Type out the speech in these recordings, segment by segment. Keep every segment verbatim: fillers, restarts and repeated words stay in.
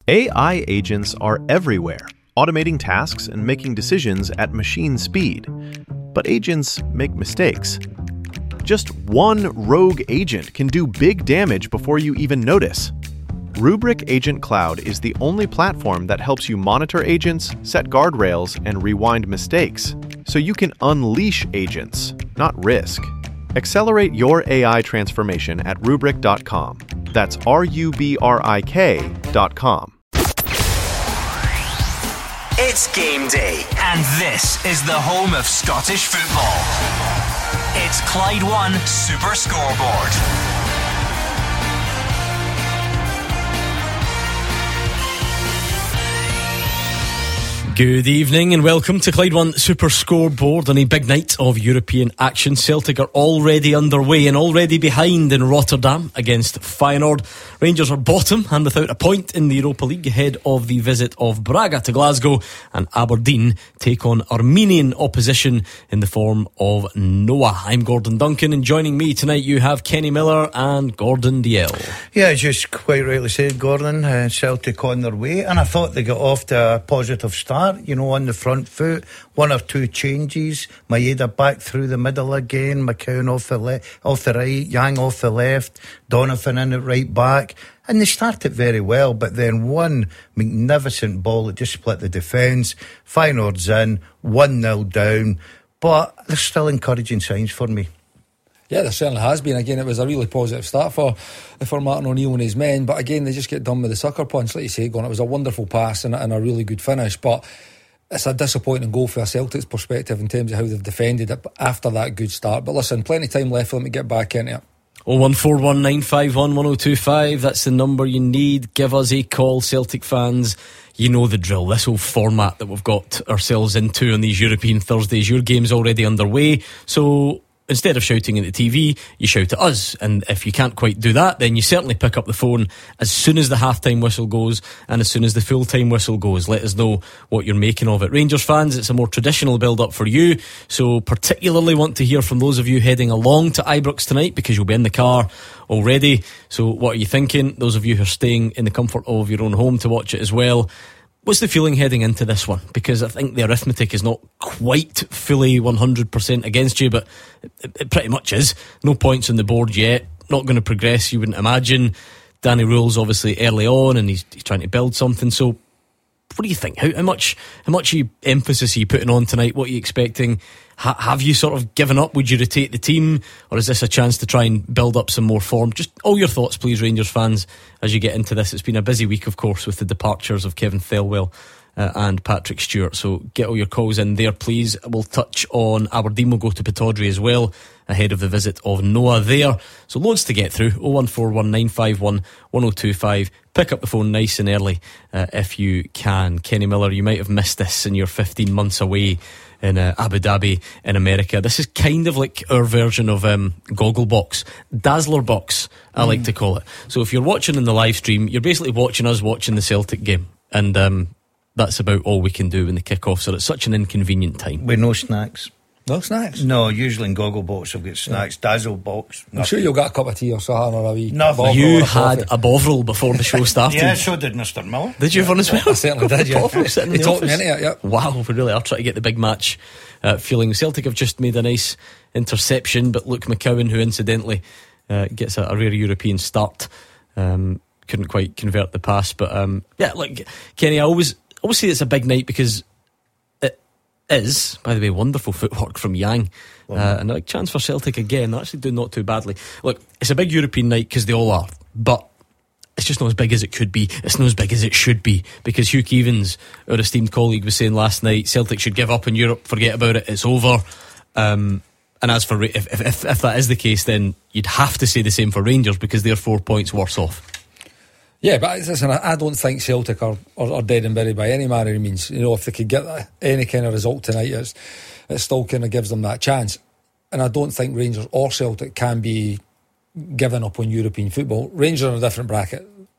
A I agents are everywhere, automating tasks and making decisions at machine speed. But agents make mistakes. Just one rogue agent can do big damage before you even notice. Rubrik Agent Cloud is the only platform that helps you monitor agents, set guardrails, and rewind mistakes, so you can unleash agents, not risk. Accelerate your A I transformation at rubrik dot com. That's R U B R I K dot com. It's game day, and this is the home of Scottish football. It's Clyde One Super Scoreboard. Good evening and welcome to Clyde One Super Scoreboard on a big night of European action. Celtic are already underway and already behind in Rotterdam against Feyenoord. Rangers are bottom and without a point in the Europa League ahead of the visit of Braga to Glasgow, and Aberdeen take on Armenian opposition in the form of Noah. I'm Gordon Duncan, and joining me tonight you have Kenny Miller and Gordon Dalziel. Yeah, just quite rightly said, Gordon. uh, Celtic on their way, and I thought they got off to a positive start. You know, on the front foot, one or two changes. Maeda back through the middle again. McCown off the le- off the right, Yang off the left, Donovan in at right back, and they started very well. But then one magnificent ball that just split the defence. Feyenoord's in, one nil down, but there's still encouraging signs for me. Yeah, there certainly has been. Again, it was a really positive start for for Martin O'Neill and his men, but again, they just get done with the sucker punch, like you say, Gordon. It was a wonderful pass and, and a really good finish, but it's a disappointing goal for a Celtic's perspective in terms of how they've defended it after that good start. But listen, plenty of time left for them to get back into it. oh one four one nine five one one oh two five, that's the number you need. Give us a call, Celtic fans. You know the drill, this whole format that we've got ourselves into on these European Thursdays. Your game's already underway, so instead of shouting at the T V, you shout at us. And if you can't quite do that, then you certainly pick up the phone as soon as the half-time whistle goes and as soon as the full-time whistle goes. Let us know what you're making of it. Rangers fans, it's a more traditional build-up for you, so particularly want to hear from those of you heading along to Ibrox tonight, because you'll be in the car already. So what are you thinking? Those of you who are staying in the comfort of your own home to watch it as well, what's the feeling heading into this one? Because I think the arithmetic is not quite fully one hundred percent against you, but it, it pretty much is. No points on the board yet. Not going to progress, you wouldn't imagine. Danny Rule's obviously early on and he's, he's trying to build something. So what do you think? How, how much how much emphasis are you putting on tonight? What are you expecting? Ha- have you sort of given up? Would you rotate the team? Or is this a chance to try and build up some more form? Just all your thoughts, please, Rangers fans, as you get into this. It's been a busy week, of course, with the departures of Kevin Thelwell uh, and Patrick Stewart. So get all your calls in there, please. We'll touch on Aberdeen. We'll go to Pittodrie as well, ahead of the visit of Noah there. So loads to get through. oh one four one nine five one one oh two five. Pick up the phone nice and early uh, if you can. Kenny Miller, you might have missed this in your fifteen months away in uh, Abu Dhabi in America. This is kind of like our version of um, Gogglebox, Dazzler Box, I mm. like to call it. So if you're watching in the live stream, you're basically watching us watching the Celtic game, and um, that's about all we can do when the kick-off. So it's such an inconvenient time. With no snacks. No snacks? No, usually in Gogglebox I've got snacks. Yeah. Dazzle Box. I'm sure you'll get a cup of tea or something, or a wee Nothing. You or a had a Bovril before the show started. Yeah, so did Mister Miller. Did you, yeah. Fun as well? I certainly did, yeah. Bovril sitting in he the talked office. me into it, yeah. Wow, we really are trying to get the big match uh, feeling. Celtic have just made a nice interception, but Luke McCowan, who incidentally uh, gets a, a rare European start, um, couldn't quite convert the pass. But um, yeah, like Kenny, I always, always say it's a big night because it is, by the way, wonderful footwork from Yang. Uh, and a like, chance for Celtic again. They're actually doing not too badly. Look, it's a big European night because they all are, but it's just not as big as it could be. It's not as big as it should be, because Hugh Keevins, our esteemed colleague, was saying last night Celtic should give up in Europe, forget about it, it's over. Um, and as for if, if, if, if that is the case, then you'd have to say the same for Rangers, because they're four points worse off. Yeah, but listen, I don't think Celtic are, are, are dead and buried by any manner of means. You know, if they could get any kind of result tonight, it's, it still kind of gives them that chance. And I don't think Rangers or Celtic can be given up on European football. Rangers are in a different bracket.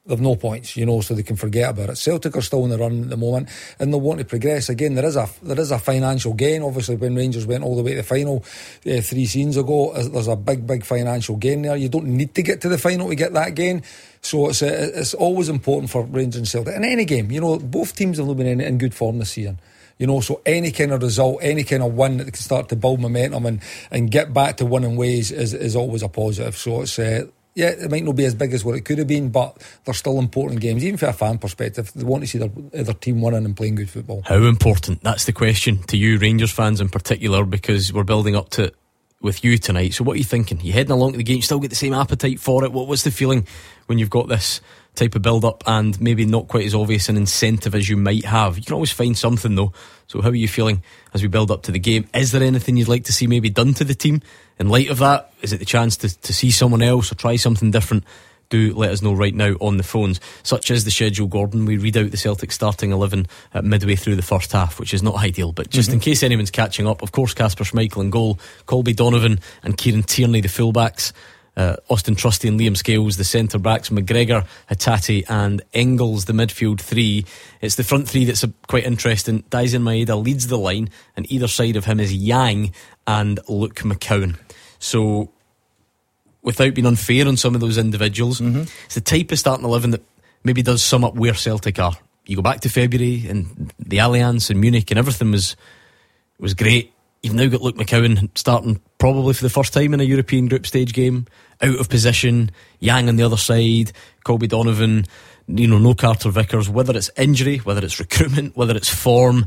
they've no points, you know, so they can forget about it. Celtic are still in the run at the moment, and they'll want to progress. Again, there is a there is a financial gain. Obviously, when Rangers went all the way to the final uh, three seasons ago, there's a big, big financial gain there. You don't need to get to the final to get that gain. So it's uh, it's always important for Rangers and Celtic in any game. You know, both teams have been in, in good form this season. You know, so any kind of result, any kind of win that can start to build momentum and, and get back to winning ways is is always a positive. So it's. Uh, Yeah, it might not be as big as what it could have been, but they're still important games, even from a fan perspective. They want to see their, their team winning and playing good football. How important? That's the question to you, Rangers fans in particular, because we're building up to it with you tonight. So what are you thinking? You heading along to the game, still get the same appetite for it? What What's the feeling when you've got this type of build-up and maybe not quite as obvious an incentive as you might have? You can always find something though. So how are you feeling as we build up to the game? Is there anything you'd like to see maybe done to the team in light of that? Is it the chance to, to see someone else or try something different? Do let us know right now on the phones. Such as the schedule, Gordon. We read out the Celtic starting eleven at midway through the first half, which is not ideal, but just mm-hmm. in case anyone's catching up, of course Kasper Schmeichel in goal, Colby Donovan and Kieran Tierney the fullbacks, uh, Austin Trusty and Liam Scales the centre backs, McGregor, Hatate and Engels the midfield three. It's the front three that's a, quite interesting. Daisen Maeda leads the line, and either side of him is Yang and Luke McCowan. So without being unfair on some of those individuals, mm-hmm. it's the type of starting eleven that maybe does sum up where Celtic are. You go back to February and the Allianz and Munich and everything was was great. You've now got Luke McCowan starting probably for the first time in a European group stage game, out of position, Yang on the other side, Colby Donovan, you know, no Carter Vickers. Whether it's injury, whether it's recruitment, whether it's form,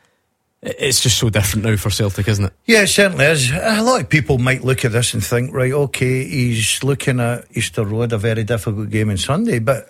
it's just so different now for Celtic, isn't it? Yeah, it certainly is. A lot of people might look at this and think, right, okay, he's looking at Easter Road, a very difficult game on Sunday, but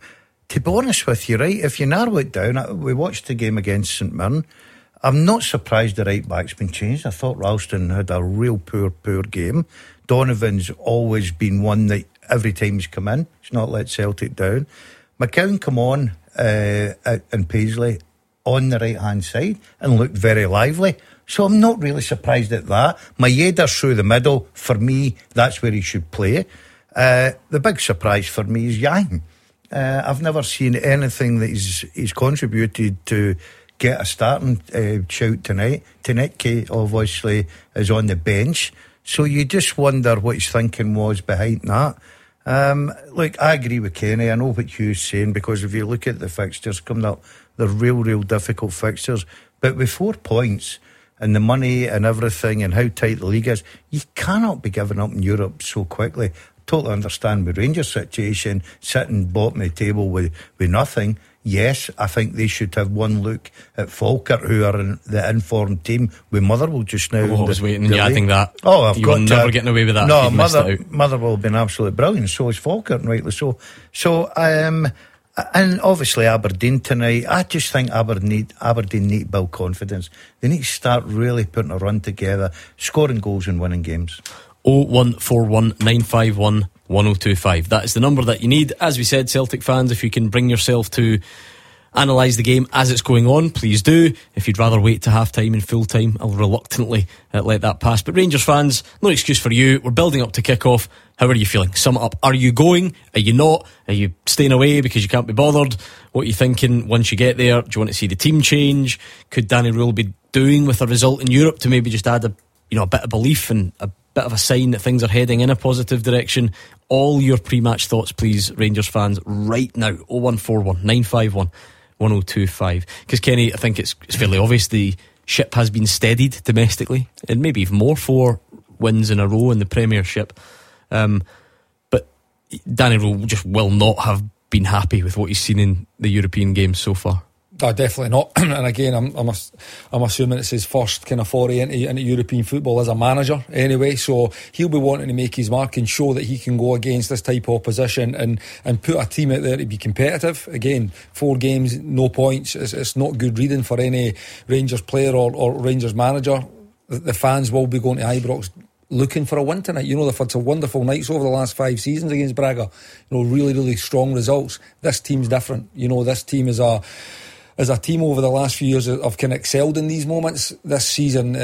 to be honest with you, right, if you narrow it down, we watched the game against St Mirren. I'm not surprised the right back's been changed. I thought Ralston had a real poor, poor game. Donovan's always been one that every time he's come in, he's not let Celtic down. McCowan come on uh, and Paisley on the right hand side and looked very lively, so I'm not really surprised at that. Maeda through the middle, for me that's where he should play. Uh, the big surprise for me is Yang. uh, I've never seen anything that he's, he's contributed to get a starting uh, shout tonight. Tenetke obviously is on the bench, so you just wonder what his thinking was behind that. Um, look, I agree with Kenny. I know what Hugh's saying, because if you look at the fixtures coming up, they're real, real difficult fixtures. But with four points and the money and everything and how tight the league is, you cannot be giving up in Europe so quickly. Totally understand with Rangers' situation, sitting bottom of the table with, with nothing. Yes, I think they should have one look at Falkirk, who are in the informed team with Motherwell just now. Oh, I was waiting, yeah, I think that. Oh, I've you got were to, never getting away with that. No, Mother, Motherwell have been absolutely brilliant. So is Falkirk, and rightly so. So, um, and obviously Aberdeen tonight. I just think Aberdeen need, Aberdeen need to build confidence. They need to start really putting a run together, scoring goals and winning games. oh one four one nine five one one oh two five. That is the number that you need. As we said, Celtic fans, if you can bring yourself to analyse the game as it's going on, please do. If you'd rather wait to half time and full time, I'll reluctantly uh, let that pass. But Rangers fans, no excuse for you. We're building up to kick-off. How are you feeling? Sum it up. Are you going? Are you not? Are you staying away because you can't be bothered? What are you thinking once you get there? Do you want to see the team change? Could Danny Rule be doing with a result in Europe to maybe just add a, you know, a bit of belief and a bit of a sign that things are heading in a positive direction? All your pre-match thoughts, please, Rangers fans, right now. oh one four one nine five one one oh two five. Because Kenny, I think it's, it's fairly obvious the ship has been steadied domestically, and maybe even more, four wins in a row in the Premiership. Um, but Danny Rule just will not have been happy with what he's seen in the European games so far. No, definitely not. And again, I'm I'm, I'm assuming it's his first kind of foray into, into European football as a manager anyway, so he'll be wanting to make his mark and show that he can go against this type of opposition and, and put a team out there to be competitive. Again, four games, no points. It's, it's not good reading for any Rangers player or, or Rangers manager. The, the fans will be going to Ibrox looking for a win tonight. You know, they've had some wonderful nights over the last five seasons against Braga. You know, really, really strong results. This team's different. You know, this team is a... As a team over the last few years have kind of excelled in these moments. This season, uh,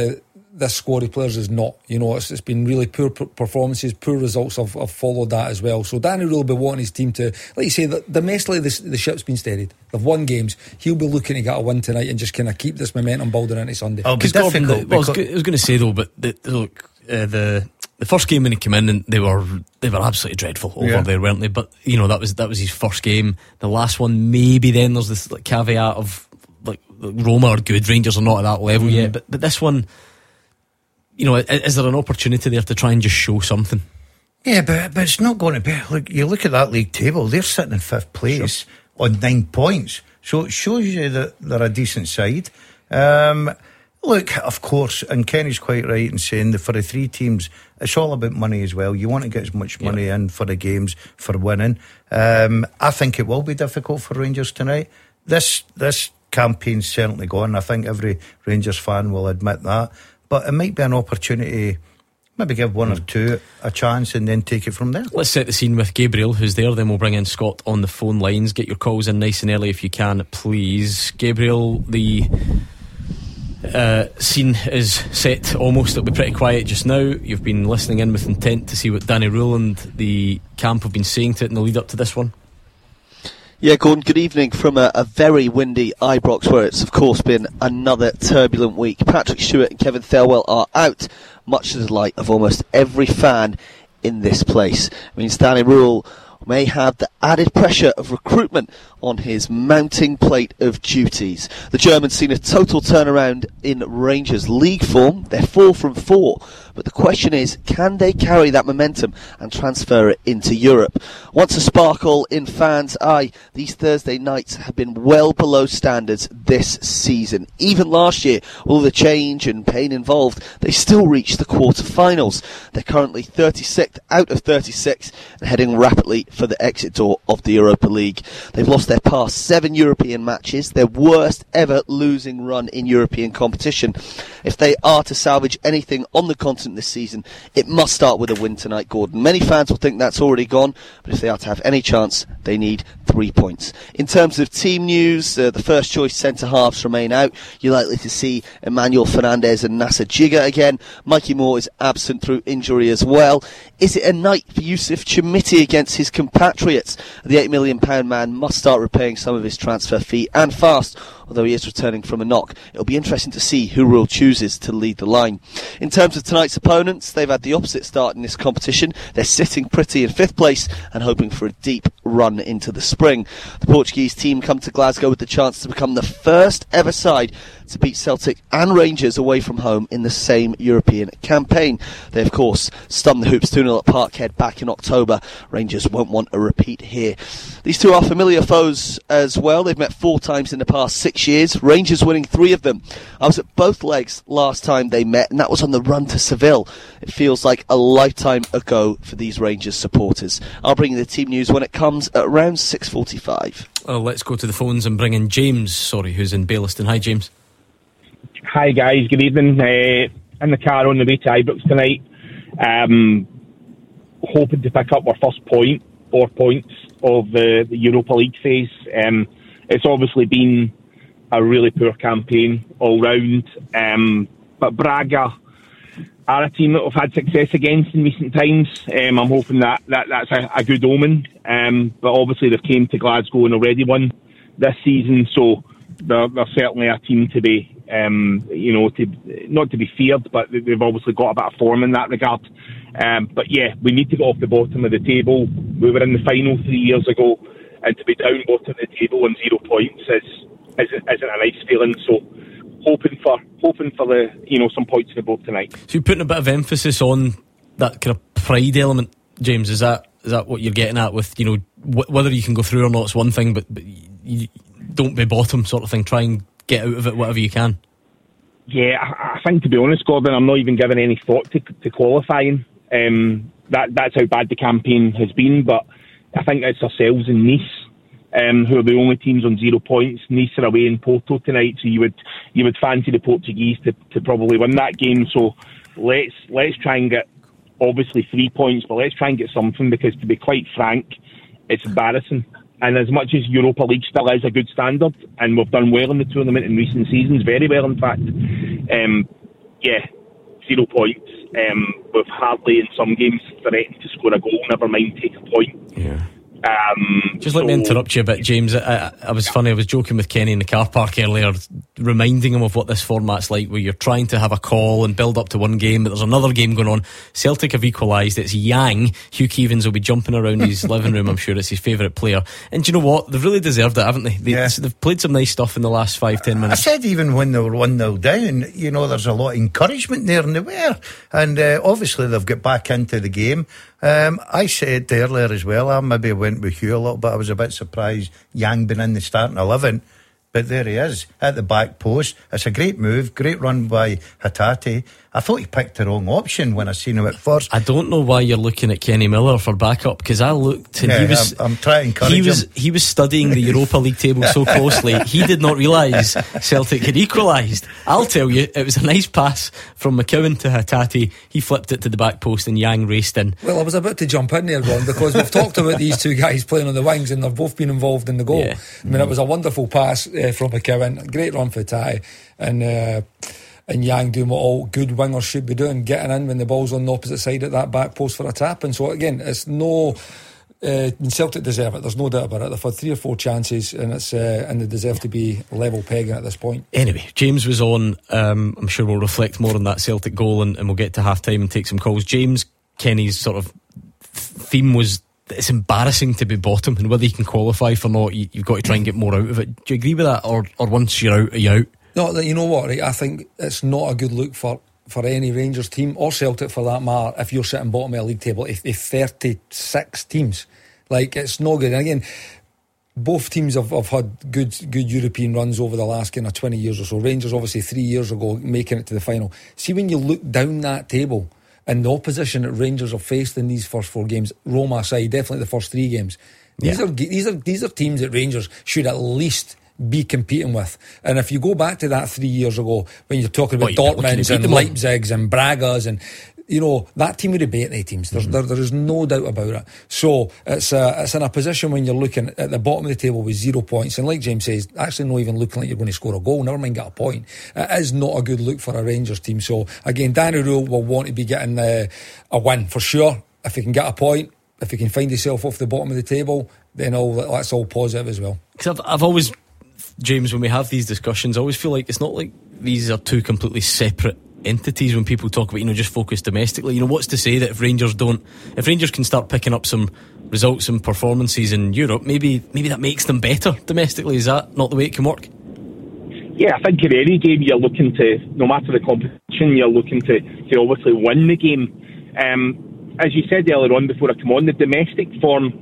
this squad of players is not. You know, it's, it's been really poor performances, poor results have, have followed that as well. So Danny Rule will be wanting his team to, like you say, the, domestically the, the ship's been steadied. They've won games. He'll be looking to get a win tonight and just kind of keep this momentum building into Sunday. Oh, because Gordon, well, I was, I was going to say though, but the, look, uh, the the first game when he came in, and they were they were absolutely dreadful over yeah. there, weren't they? But you know, that was that was his first game. The last one, maybe then there's this like, caveat of like Roma are good, Rangers are not at that level mm. yet. But but this one, you know, is there an opportunity there to try and just show something? Yeah, but but it's not going to be. Look, you look at that league table; they're sitting in fifth place sure. on nine points. So it shows you that they're a decent side. Um, look, of course, and Kenny's quite right in saying that for the three teams, it's all about money as well. You want to get as much money yeah. in for the games for winning. Um, I think it will be difficult for Rangers tonight. This this campaign's certainly gone. I think every Rangers fan will admit that. But it might be an opportunity. Maybe give one or two a chance and then take it from there. Let's set the scene with Gabriel, who's there. Then we'll bring in Scott on the phone lines. Get your calls in nice and early if you can, please. Gabriel, the uh, scene is set almost. It'll be pretty quiet just now. You've been listening in with intent to see what Danny Rule and the camp have been saying to it in the lead up to this one. Yeah, Gordon, good evening from a, a very windy Ibrox, where it's of course been another turbulent week. Patrick Stewart and Kevin Thelwell are out, much to the delight of almost every fan in this place. It means Danny Rule may have the added pressure of recruitment on his mounting plate of duties. The German's seen a total turnaround in Rangers league form. They're four from four. But the question is, can they carry that momentum and transfer it into Europe? Once a sparkle in fans' eye, these Thursday nights have been well below standards this season. Even last year, all the change and pain involved, they still reached the quarter-finals. They're currently thirty-sixth out of thirty-six and heading rapidly for the exit door of the Europa League. They've lost their past seven European matches, their worst ever losing run in European competition. If they are to salvage anything on the continent this season, it must start with a win tonight, Gordon. Many fans will think that's already gone, but if they are to have any chance, they need three points. In terms of team news, uh, the first choice centre-halves remain out. You're likely to see Emmanuel Fernandez and Nasser Jigger again. Mikey Moore is absent through injury as well. Is it a night for Yusuf Chermiti against his compatriots? The eight million pound man must start repaying some of his transfer fee, and fast, although he is returning from a knock. It'll be interesting to see who Rule chooses to lead the line. In terms of tonight's opponents, they've had the opposite start in this competition. They're sitting pretty in fifth place and hoping for a deep run into the spring. The Portuguese team come to Glasgow with the chance to become the first ever side to beat Celtic and Rangers away from home in the same European campaign. They, of course, stunned the Hoops two nil at Parkhead back in October. Rangers won't want a repeat here. These two are familiar foes as well. They've met four times in the past six years, Rangers winning three of them. I was at both legs last time they met, and that was on the run to Seville. It feels like a lifetime ago for these Rangers supporters. I'll bring you the team news when it comes at around six forty-five. Oh, let's go to the phones and bring in James, sorry, who's in Baillieston. Hi, James. Hi guys, good evening. Uh, in the car on the way to Ibrox tonight, um, hoping to pick up our first point, four points of the, the Europa League phase. Um, it's obviously been a really poor campaign all round, um, but Braga are a team that we've had success against in recent times. Um, I'm hoping that, that that's a, a good omen, um, but obviously they've came to Glasgow and already won this season, so they're, they're certainly a team to be Um, you know, to, not to be feared, but they've obviously got a bit of form in that regard. Um, but yeah, we need to get off the bottom of the table. We were in the final three years ago, and to be down bottom of the table on zero points is isn't, isn't a nice feeling. So hoping for hoping for the you know some points in the boat tonight. So you're putting a bit of emphasis on that kind of pride element, James. Is that is that what you're getting at with you know wh- whether you can go through or not? It's one thing, but, but you don't be bottom sort of thing. Try and get out of it whatever you can. Yeah, I, I think to be honest, Gordon, I'm not even giving any thought to, to qualifying. Um, that that's how bad the campaign has been. But I think it's ourselves and Nice, um, who are the only teams on zero points. Nice are away in Porto tonight, so you would you would fancy the Portuguese to, to probably win that game. So let's let's try and get obviously three points, but let's try and get something, because to be quite frank, it's embarrassing. And as much as Europa League still is a good standard, and we've done well in the tournament in recent seasons, very well in fact, um, yeah, zero points. Um, we've hardly in some games threatened to score a goal, never mind take a point. Yeah. Um, Just let so, me interrupt you a bit, James. I, I, I was funny, I was joking with Kenny in the car park earlier, reminding him of what this format's like, where you're trying to have a call and build up to one game, but there's another game going on. Celtic have equalised. It's Yang. Hugh Keevins will be jumping around his living room, I'm sure. It's his favourite player. And do you know what? They've really deserved it, haven't they? they yeah. They've played some nice stuff in the last five, ten minutes. I said even when they were one nil down, you know, there's a lot of encouragement there, and they were. And uh, obviously they've got back into the game. Um, I said earlier as well, I maybe went with Hugh a little bit. I was a bit surprised Yang been in the starting eleven, but there he is at the back post. It's a great move, great run by Hatate. I thought he picked the wrong option when I seen him at first. I don't know why you're looking at Kenny Miller for backup, because I looked and yeah, he was I'm, I'm trying to encourage he was him. he was studying the Europa League table so closely he did not realise Celtic had equalised. I'll tell you, it was a nice pass from McKeown to Hatate. He flipped it to the back post and Yang raced in. Well, I was about to jump in there, Ron, because we've talked about these two guys playing on the wings and they've both been involved in the goal. Yeah. I mean, it was a wonderful pass uh, from McKeown, great run for Hatate, and uh, and Yang doing what all good wingers should be doing, getting in when the ball's on the opposite side at that back post for a tap. And so again, it's no uh, Celtic deserve it, there's no doubt about it. They've had three or four chances and it's uh, and they deserve to be level pegging at this point. Anyway, James was on. um, I'm sure we'll reflect more on that Celtic goal and, and we'll get to half time and take some calls. James, Kenny's sort of theme was it's embarrassing to be bottom, and whether you can qualify for not, you, you've got to try and get more out of it. Do you agree with that, or, or once you're out, are you out? No, you know what, right? I think it's not a good look for, for any Rangers team or Celtic for that matter if you're sitting bottom of a league table if, if thirty-six teams. Like, it's not good. And again, both teams have, have had good good European runs over the last kind of twenty years or so. Rangers obviously three years ago making it to the final. See, when you look down that table and the opposition that Rangers have faced in these first four games, Roma aside, definitely the first three games, these yeah. are these are these are teams that Rangers should at least be competing with. And if you go back to that three years ago when you're talking about well, Dortmund's and Leipzig's and Braga's, and you know, that team would have beat the teams. There's, mm-hmm. there, there is no doubt about it. So it's a, it's in a position when you're looking at the bottom of the table with zero points, and like James says, actually not even looking like you're going to score a goal, never mind get a point. It is not a good look for a Rangers team. So again, Danny Rule will want to be getting uh, a win for sure. If he can get a point, if he can find himself off the bottom of the table, then all that's all positive as well. Because I've, I've always, James, when we have these discussions, I always feel like it's not like these are two completely separate entities when people talk about, you know, just focus domestically. You know, what's to say that if Rangers don't, if Rangers can start picking up some results and performances in Europe, maybe maybe that makes them better domestically? Is that not the way it can work? Yeah, I think in any game you're looking to, no matter the competition, you're looking to, to obviously win the game. Um, as you said earlier on before I come on, the domestic form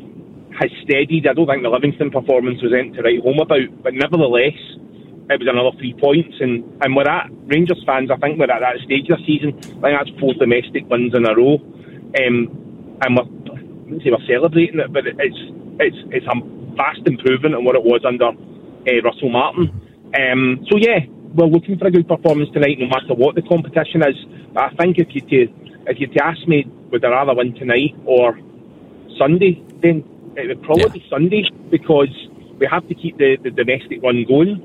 has steadied. I don't think the Livingston performance was anything to write home about, but nevertheless, it was another three points, and, and we're at, Rangers fans, I think we're at that stage this season. I think that's four domestic wins in a row, um, and we're, I wouldn't say we're celebrating it, but it's it's it's a vast improvement on what it was under uh, Russell Martin. Um, so yeah, we're looking for a good performance tonight, no matter what the competition is. But I think if you to if you to ask me, would I rather win tonight or Sunday, then it would probably yeah. be Sunday, because we have to keep the, the domestic run going.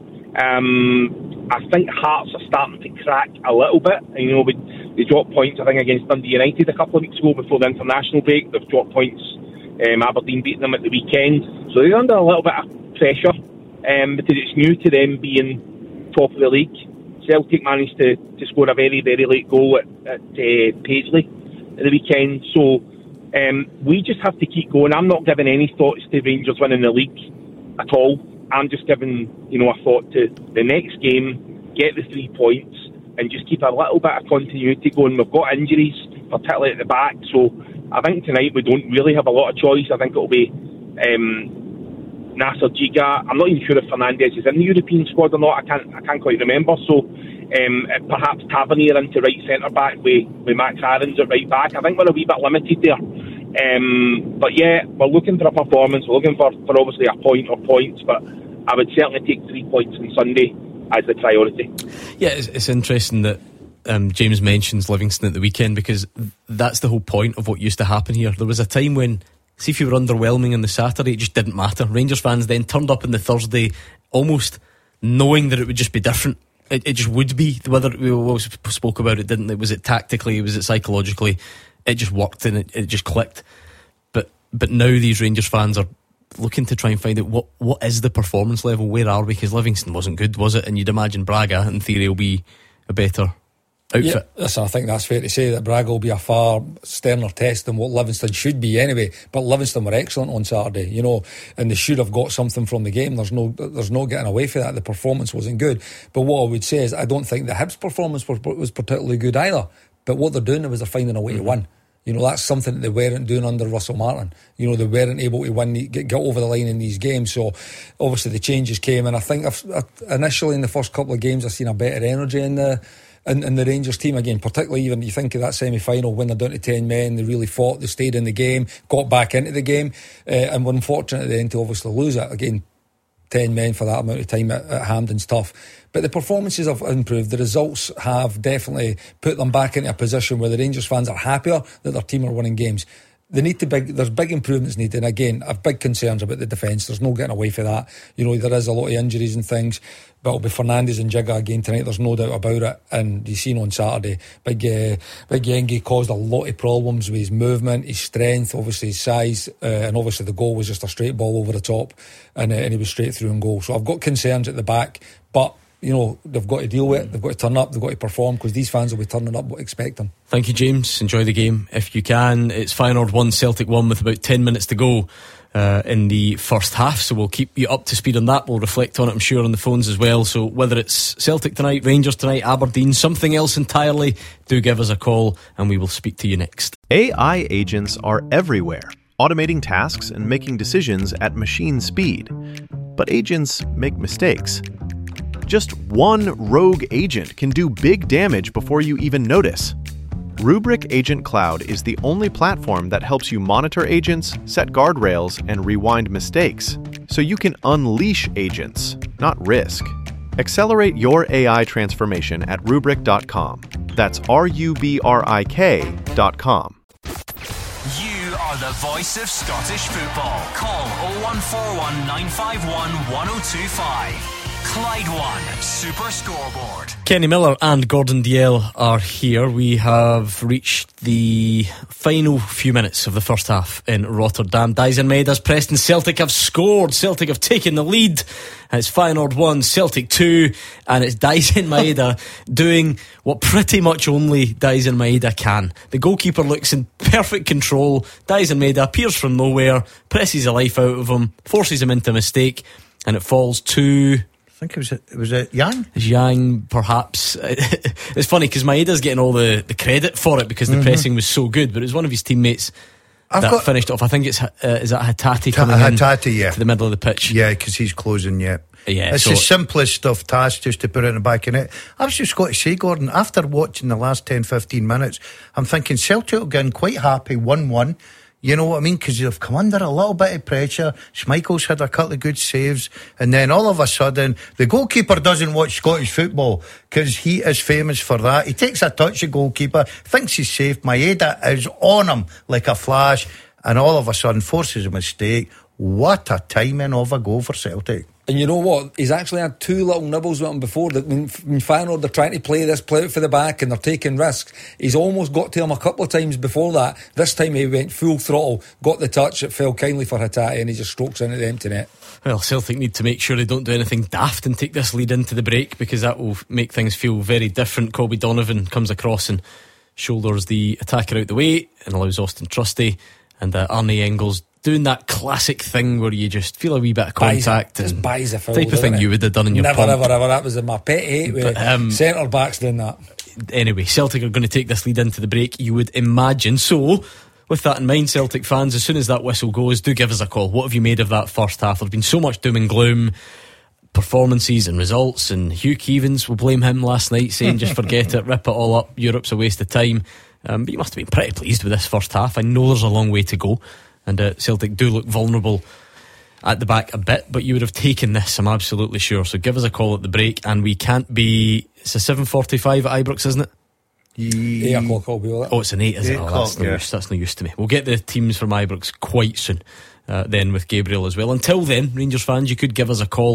Um, I think Hearts are starting to crack a little bit. You know, we, they dropped points, I think, against Dundee United a couple of weeks ago before the international break. They've dropped points. Um, Aberdeen beating them at the weekend, so they're under a little bit of pressure um, because it's new to them being top of the league. Celtic managed to, to score a very, very late goal at, at uh, Paisley at the weekend. So um, we just have to keep going. I'm not giving any thoughts to Rangers winning the league at all. I'm just giving, you know, a thought to the next game, get the three points, and just keep a little bit of continuity going. We've got injuries, particularly at the back, so I think tonight we don't really have a lot of choice. I think it'll be um, Nasser Giga. I'm not even sure if Fernandes is in the European squad or not. I can't, I can't quite remember. So um, perhaps Tavernier into right centre back with, with Max Aarons at right back. I think we're a wee bit limited there. Um, but yeah, we're looking for a performance. We're looking for, for obviously a point or points, but I would certainly take three points on Sunday as the priority. Yeah, it's, it's interesting that um, James mentions Livingston at the weekend, because that's the whole point of what used to happen here. There was a time when, see, if you were underwhelming on the Saturday, it just didn't matter. Rangers fans then turned up on the Thursday almost knowing that it would just be different. It, it just would be. Whether we always spoke about it, didn't it? Was it tactically? Was it psychologically? It just worked and it, it just clicked. But but now these Rangers fans are looking to try and find out what, what is the performance level. Where are we? Because Livingston wasn't good, was it? And you'd imagine Braga, in theory, will be a better outfit. Yeah, listen, I think that's fair to say that Braga will be a far sterner test than what Livingston should be anyway. But Livingston were excellent on Saturday, you know, and they should have got something from the game. There's no, there's no getting away from that. The performance wasn't good. But what I would say is, I don't think the Hibs performance was, was particularly good either. But what they're doing is they're finding a way mm-hmm. to win. You know, that's something that they weren't doing under Russell Martin. You know, they weren't able to win, get, get over the line in these games. So, obviously, the changes came. And I think I've, I, initially in the first couple of games, I've seen a better energy in the in, in the Rangers team again. Particularly, even you think of that semi-final when they're down to ten men, they really fought, they stayed in the game, got back into the game, uh, and were unfortunate at the end to obviously lose it. Again, ten men for that amount of time at, at Hampden's tough. But the performances have improved. The results have definitely put them back into a position where the Rangers fans are happier that their team are winning games. They need to big. There's big improvements needed. And again, I've big concerns about the defence. There's no getting away from that. You know, there is a lot of injuries and things. But it'll be Fernandes and Jigga again tonight. There's no doubt about it. And you've seen on Saturday, Big uh, Big Yengi caused a lot of problems with his movement, his strength, obviously his size, uh, and obviously the goal was just a straight ball over the top, and, uh, and he was straight through and goal. So I've got concerns at the back, but you know, they've got to deal with it, they've got to turn up, they've got to perform, because these fans will be turning up expecting. Thank you, James. Enjoy the game if you can. It's Feyenoord one, Celtic one with about ten minutes to go uh, in the first half, so we'll keep you up to speed on that. We'll reflect on it, I'm sure, on the phones as well. So whether it's Celtic tonight, Rangers tonight, Aberdeen, something else entirely, do give us a call and we will speak to you next. A I agents are everywhere, automating tasks and making decisions at machine speed. But agents make mistakes. Just one rogue agent can do big damage before you even notice. Rubrik Agent Cloud is the only platform that helps you monitor agents, set guardrails, and rewind mistakes, so you can unleash agents, not risk. Accelerate your A I transformation at rubrik dot com. That's R U B R I K dot com. You are the voice of Scottish football. Call oh one four one, nine five one, one oh two five. Clyde One Super Scoreboard. Kenny Miller and Gordon Dalziel are here. We have reached the final few minutes of the first half in Rotterdam. Dyson Maeda's Preston Celtic have scored. Celtic have taken the lead. It's Feyenoord one, Celtic two, and it's Dyson Maeda doing what pretty much only Dyson Maeda can. The goalkeeper looks in perfect control. Dyson Maeda appears from nowhere, presses the life out of him, forces him into a mistake, and it falls to... I think it was it was it Yang? Yang, perhaps. It's funny because Maeda's getting all the, the credit for it because the mm-hmm. pressing was so good, but it was one of his teammates I've that got, finished off. I think it's uh, is that Hatate coming Ta- Hatate, in yeah. to the middle of the pitch? Yeah, because he's closing. Yeah, yeah. It's so the simplest of tasks just to put it in the back of it. I was just got to say, Gordon, after watching the last ten fifteen minutes, I'm thinking Celtic will get quite happy one one. You know what I mean? Because they've come under a little bit of pressure. Schmeichel's had a couple of good saves, and then all of a sudden the goalkeeper doesn't watch Scottish football because he is famous for that. He takes a touch, the goalkeeper thinks he's safe. Maeda is on him like a flash, and all of a sudden forces a mistake. What a timing of a goal for Celtic. And you know what? He's actually had two little nibbles with him before. That when, when Feyenoord, they're trying to play this, play it for the back, and they're taking risks. He's almost got to him a couple of times before that. This time he went full throttle, got the touch, it fell kindly for Hatate, and he just strokes into the empty net. Well, Celtic need to make sure they don't do anything daft and take this lead into the break, because that will make things feel very different. Colby Donovan comes across and shoulders the attacker out the way and allows Austin Trusty, and uh, Arne Engels doing that classic thing where you just feel a wee bit of contact. Buys, and buys a foul, type of thing it? you would have done in your Never, pump. ever, ever. That was my pet hate with um, centre backs doing that. Anyway, Celtic are going to take this lead into the break, you would imagine. So, with that in mind, Celtic fans, as soon as that whistle goes, do give us a call. What have you made of that first half? There's been so much doom and gloom, performances and results, and Hugh Keevins, will blame him last night, saying just forget it, rip it all up, Europe's a waste of time. Um, but you must have been pretty pleased with this first half. I know there's a long way to go, and uh, Celtic do look vulnerable at the back a bit, but you would have taken this, I'm absolutely sure. So give us a call at the break, and we can't be... It's a seven forty-five at Ibrox, isn't it? eight o'clock I'll be with it. Oh, it's an eight, is eight it? Oh, that's, no yeah. use, that's no use to me. We'll get the teams from Ibrox quite soon, uh, then with Gabriel as well. Until then, Rangers fans, you could give us a call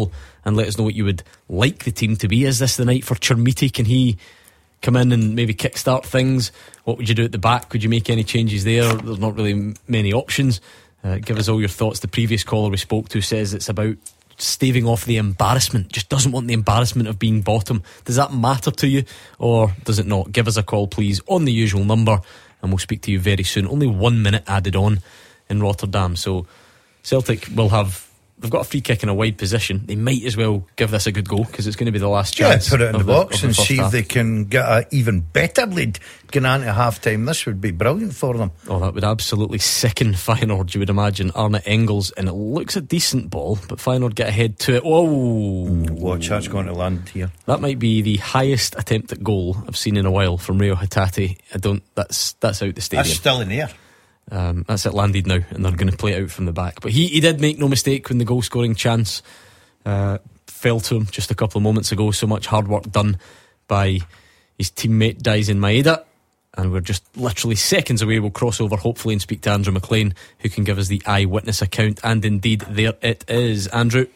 and let us know what you would like the team to be. Is this the night for Chermiti? Can he come in and maybe kickstart things? What would you do at the back? Would you make any changes there? There's not really m- many options. Uh, give us all your thoughts. The previous caller we spoke to says it's about staving off the embarrassment, just doesn't want the embarrassment of being bottom. Does that matter to you, or does it not? Give us a call please on the usual number, and we'll speak to you very soon. Only one minute added on in Rotterdam, so Celtic will have, they've got a free kick in a wide position. They might as well give this a good go, because it's going to be the last chance. Yeah, put it in the, the box the and see half. if they can get an even better lead going on to half time. This would be brilliant for them. Oh, that would absolutely sicken Feyenoord, you would imagine. Arne Engels, and it looks a decent ball, but Feyenoord get ahead to it. Whoa! Ooh, watch, that's going to land here. That might be the highest attempt at goal I've seen in a while from Reo Hatate. I don't. That's that's out the stadium. That's still in the air. Um, that's it, landed now, and they're going to play it out from the back. But he, he did make no mistake when the goal scoring chance uh, fell to him just a couple of moments ago. So much hard work done by his teammate Daisen Maeda, and we're just literally seconds away. We'll cross over hopefully and speak to Andrew McLean, who can give us the eyewitness account. And indeed there it is. Andrew.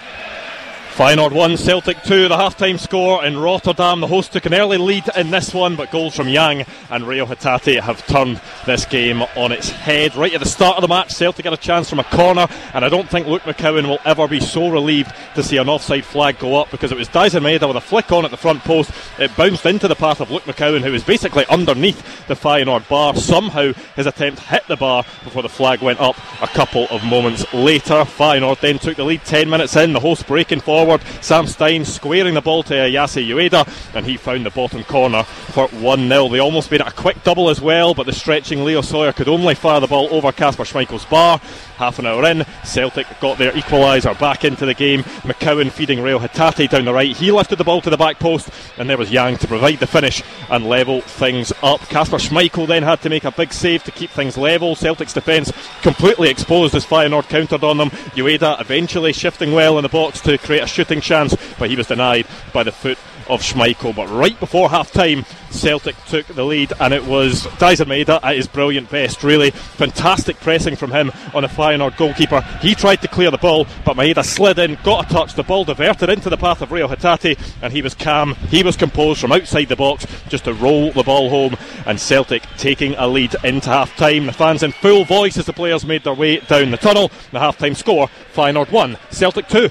Feyenoord one, Celtic two, the half-time score in Rotterdam. The hosts took an early lead in this one, but goals from Yang and Reo Hatate have turned this game on its head. Right at the start of the match, Celtic had a chance from a corner, and I don't think Luke McCowan will ever be so relieved to see an offside flag go up, because it was Daisen Maeda with a flick on at the front post. It bounced into the path of Luke McCowan, who was basically underneath the Feyenoord bar. Somehow his attempt hit the bar before the flag went up a couple of moments later. Feyenoord then took the lead ten minutes in, the hosts breaking forward. Sam Stein squaring the ball to Ayase Ueda, and he found the bottom corner for one nil. They almost made it a quick double as well, but the stretching Leo Sawyer could only fire the ball over Kasper Schmeichel's bar. Half an hour in, Celtic got their equaliser back into the game. McCowan feeding Reo Hatate down the right. He lifted the ball to the back post, and there was Yang to provide the finish and level things up. Kasper Schmeichel then had to make a big save to keep things level. Celtic's defence completely exposed as Feyenoord countered on them. Ueda eventually shifting well in the box to create a shooting chance, but he was denied by the foot of Schmeichel. But right before half time, Celtic took the lead, and it was Daisen Maeda at his brilliant best. Really fantastic pressing from him on the Feyenoord goalkeeper. He tried to clear the ball, but Maeda slid in, got a touch, the ball diverted into the path of Reo Hatate, and he was calm, he was composed from outside the box just to roll the ball home. And Celtic taking a lead into half time. The fans in full voice as the players made their way down the tunnel. The half time score, Feyenoord one, Celtic two.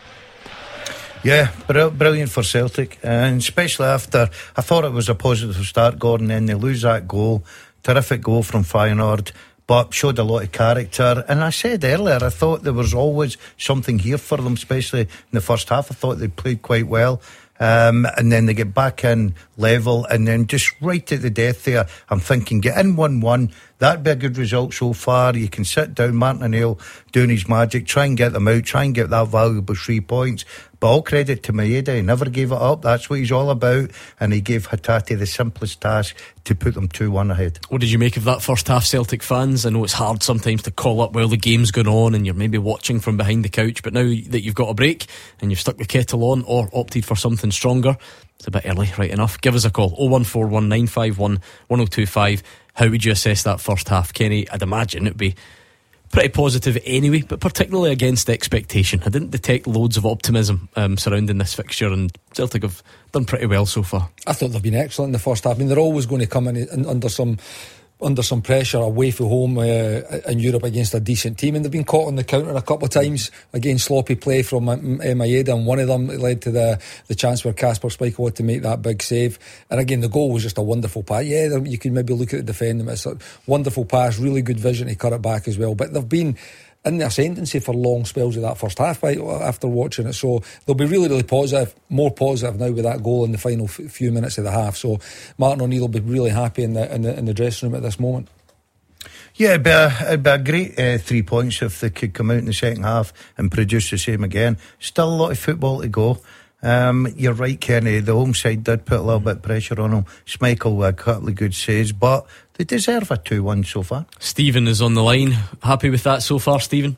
Yeah, brilliant for Celtic, and especially after, I thought it was a positive start, Gordon, then they lose that goal. Terrific goal from Feyenoord, but showed a lot of character. And I said earlier, I thought there was always something here for them, especially in the first half. I thought they played quite well. Um, and then they get back in level, and then just right at the death there, I'm thinking get in one one, that'd be a good result so far. You can sit down, Martin O'Neill doing his magic, try and get them out, try and get that valuable three points. But all credit to Maeda, he never gave it up. That's what he's all about, and he gave Hatate the simplest task to put them two one ahead. What did you make of that first half, Celtic fans? I know it's hard sometimes to call up while the game's going on and you're maybe watching from behind the couch, but now that you've got a break and you've stuck the kettle on or opted for something stronger, it's a bit early, right enough. Give us a call, oh one four one nine five one one oh two five. How would you assess that first half, Kenny? I'd imagine it'd be pretty positive anyway, but particularly against expectation. I didn't detect loads of optimism um, surrounding this fixture, and Celtic have done pretty well so far. I thought they've been excellent in the first half. I mean, they're always going to come in, in under some under some pressure away from home uh, in Europe against a decent team, and they've been caught on the counter a couple of times. Again, sloppy play from uh, Maeda, and one of them led to the, the chance where Kasper Schmeichel had to make that big save. And again, the goal was just a wonderful pass. Yeah, you can maybe look at the defending, it's a wonderful pass, really good vision to cut it back as well. But they've been in the ascendancy for long spells of that first half after watching it, so they'll be really really positive, more positive now with that goal in the final f- few minutes of the half. So Martin O'Neill will be really happy in the in the, in the dressing room at this moment. Yeah, it'd be a, it'd be a great uh, three points if they could come out in the second half and produce the same again. Still a lot of football to go. Um, you're right, Kenny, the home side did put a little bit of pressure on them. Schmeichel with a couple of good saves, but they deserve a two one so far. Stephen is on the line. Happy with that so far, Stephen?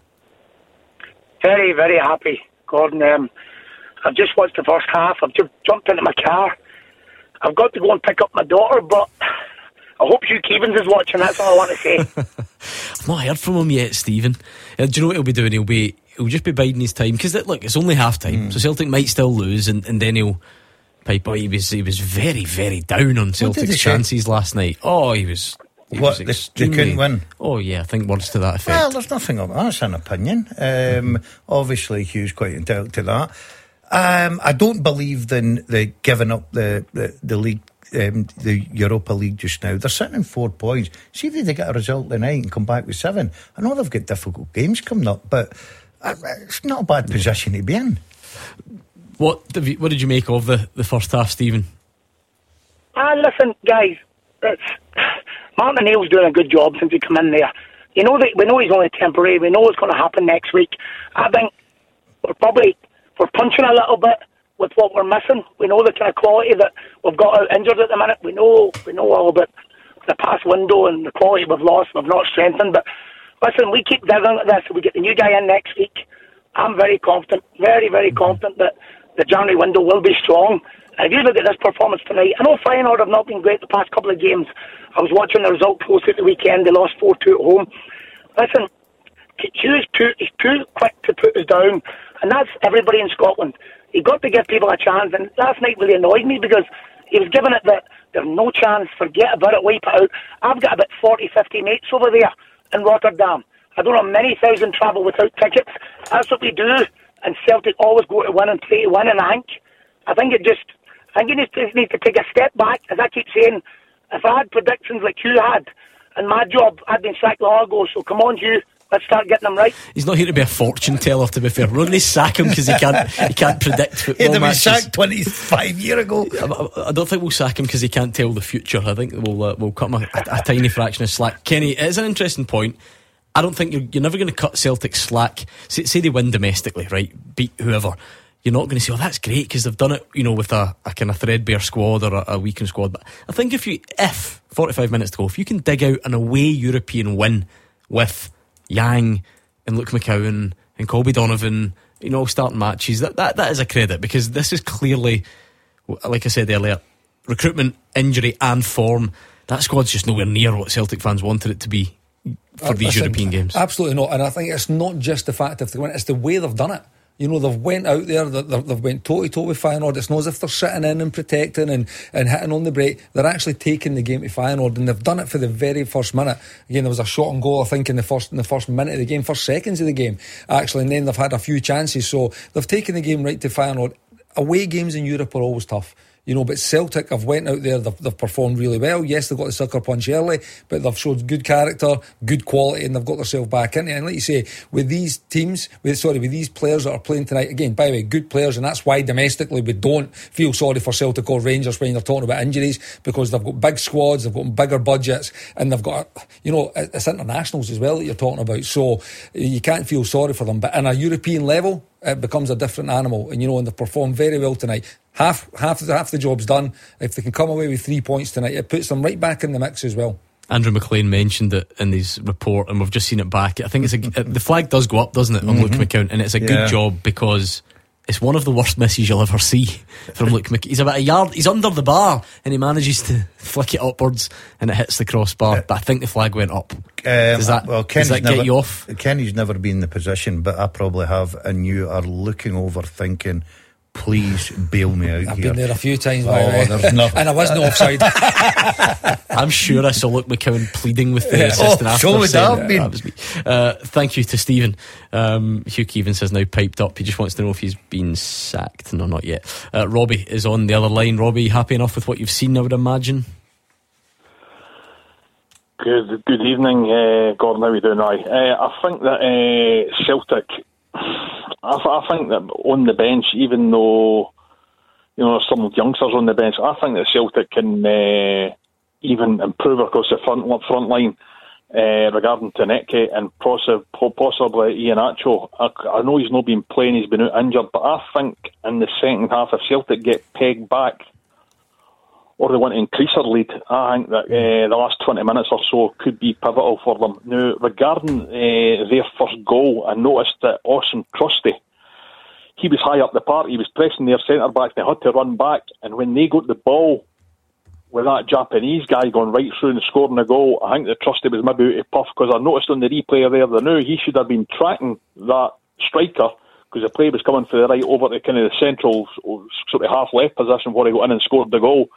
Very, very happy, Gordon. Um, I've just watched the first half. I've just jumped into my car. I've got to go and pick up my daughter, but I hope Hugh Keevins is watching. That's all I want to say. I've not heard from him yet, Stephen. Uh, do you know what he'll be doing? He'll be he'll just be biding his time because look, it's only half time, mm. so Celtic might still lose, and, and then he'll pipe. Oh, he was he was very very down on Celtic's chances say? last night. Oh, he was. He what was they, they couldn't win? Oh yeah, I think words to that effect. Well, there's nothing of that's an opinion. Um, mm-hmm. Obviously, Hugh's quite entitled to that. Um, I don't believe in the giving up the the, the league. Um, the Europa League just now. They're sitting in four points. See if they get a result tonight and come back with seven. I know they've got difficult games coming up, but it's not a bad position to be in. What did you, what did you make of the, the first half, Stephen? Ah, listen, guys, it's, Martin O'Neill's doing a good job since he come in there. You know that we know he's only temporary. We know what's going to happen next week. I think we're probably we're punching a little bit with what we're missing. We know the kind of quality that we've got out injured at the minute. We know we know all about the past window and the quality we've lost, we've not strengthened. But listen, we keep digging at this. We get the new guy in next week. I'm very confident, very, very confident that the January window will be strong. And if you look at this performance tonight, I know Feyenoord have not been great the past couple of games. I was watching the result close at the weekend. They lost four two at home. Listen, Hughes too, he's too quick to put us down. And that's everybody in Scotland. He got to give people a chance, and last night really annoyed me because he was giving it that there's no chance, forget about it, wipe it out. I've got about forty, fifty mates over there in Rotterdam. I don't know many thousand travel without tickets. That's what we do, and Celtic always go to win and play to win, and I think, I think it just, I think you need to, need to take a step back. As I keep saying, if I had predictions like you had, and my job, I'd been sacked long ago, so come on, Hugh. Let's start getting them right. He's not here to be a fortune teller, to be fair. We're going to sack him because he can't he can't predict football He'd matches. He'd been sacked twenty-five years ago. I, I don't think we'll sack him because he can't tell the future. I think we'll uh, we'll cut him a, a, a tiny fraction of slack. Kenny, it is an interesting point. I don't think you're, you're never going to cut Celtic slack. Say, say they win domestically, right? Beat whoever. You're not going to say, oh, that's great because they've done it, you know, with a, a kind of threadbare squad or a, a weakened squad. But I think if you, if forty-five minutes to go, if you can dig out an away European win with Yang and Luke McCowan and Colby Donovan, you know, starting matches, that, that that is a credit because this is clearly, like I said earlier, recruitment, injury and form. That squad's just nowhere near what Celtic fans wanted it to be for these Listen, European games. Absolutely not. And I think it's not just the fact if they win, it's the way they've done it. You know, they've went out there, they've, they've went toe-to-toe with Feyenoord. It's not as if they're sitting in and protecting and, and hitting on the break. They're actually taking the game to Feyenoord, and they've done it for the very first minute. Again, there was a shot on goal, I think, in the first in the first minute of the game, first seconds of the game, actually, and then they've had a few chances. So they've taken the game right to Feyenoord. Away games in Europe are always tough. You know, but Celtic have went out there, they've, they've performed really well. Yes, they've got the sucker punch early, but they've showed good character, good quality, and they've got themselves back into it. And like you say, with these teams, with sorry, with these players that are playing tonight, again, by the way, good players, and that's why domestically we don't feel sorry for Celtic or Rangers when you're talking about injuries, because they've got big squads, they've got bigger budgets, and they've got, you know, it's internationals as well that you're talking about. So you can't feel sorry for them. But on a European level, it becomes a different animal, and you know, and they've performed very well tonight. Half, half, half the job's done. If they can come away with three points tonight, it puts them right back in the mix as well. Andrew McLean mentioned it in his report, and we've just seen it back. I think it's a, the flag does go up, doesn't it, on mm-hmm. Luke McCowan, and it's a yeah. good job because it's one of the worst misses you'll ever see from Luke McCowan. He's about a yard, he's under the bar, and he manages to flick it upwards, and it hits the crossbar. Uh, but I think the flag went up. Um, does that, well, does that never, get you off? Kenny's never been in the position, but I probably have, and you are looking over thinking, please bail me out. I've here. been there a few times, by oh, the way. There's nothing. And I wasn't offside. I'm sure I saw Luke McCowan pleading with the assistant oh, after. So would saying, have been. That was me. Uh, thank you to Stephen. Um, Hugh Keevans has now piped up. He just wants to know if he's been sacked. No, not yet. Uh, Robbie is on the other line. Robbie, happy enough with what you've seen, I would imagine? Good, good evening, uh, Gordon. How are you doing? Right. Uh, I think that uh, Celtic, I, th- I think that on the bench, even though you know some youngsters on the bench, I think that Celtic can uh, even improve across the front front line uh, regarding Taneke and possibly, possibly Ian Acho. I, I know he's not been playing; he's been out injured, but I think in the second half, if Celtic get pegged back, or they want to increase their lead, I think that uh, the last twenty minutes or so could be pivotal for them. Now, regarding uh, their first goal, I noticed that Austin Trusty, he was high up the park, he was pressing their centre-back, they had to run back, and when they got the ball with that Japanese guy going right through and scoring a goal, I think that Trusty was maybe out of puff, because I noticed on the replay there, they knew he should have been tracking that striker, because the play was coming for the right over to kind of the central sort of half left position where he got in and scored the goal.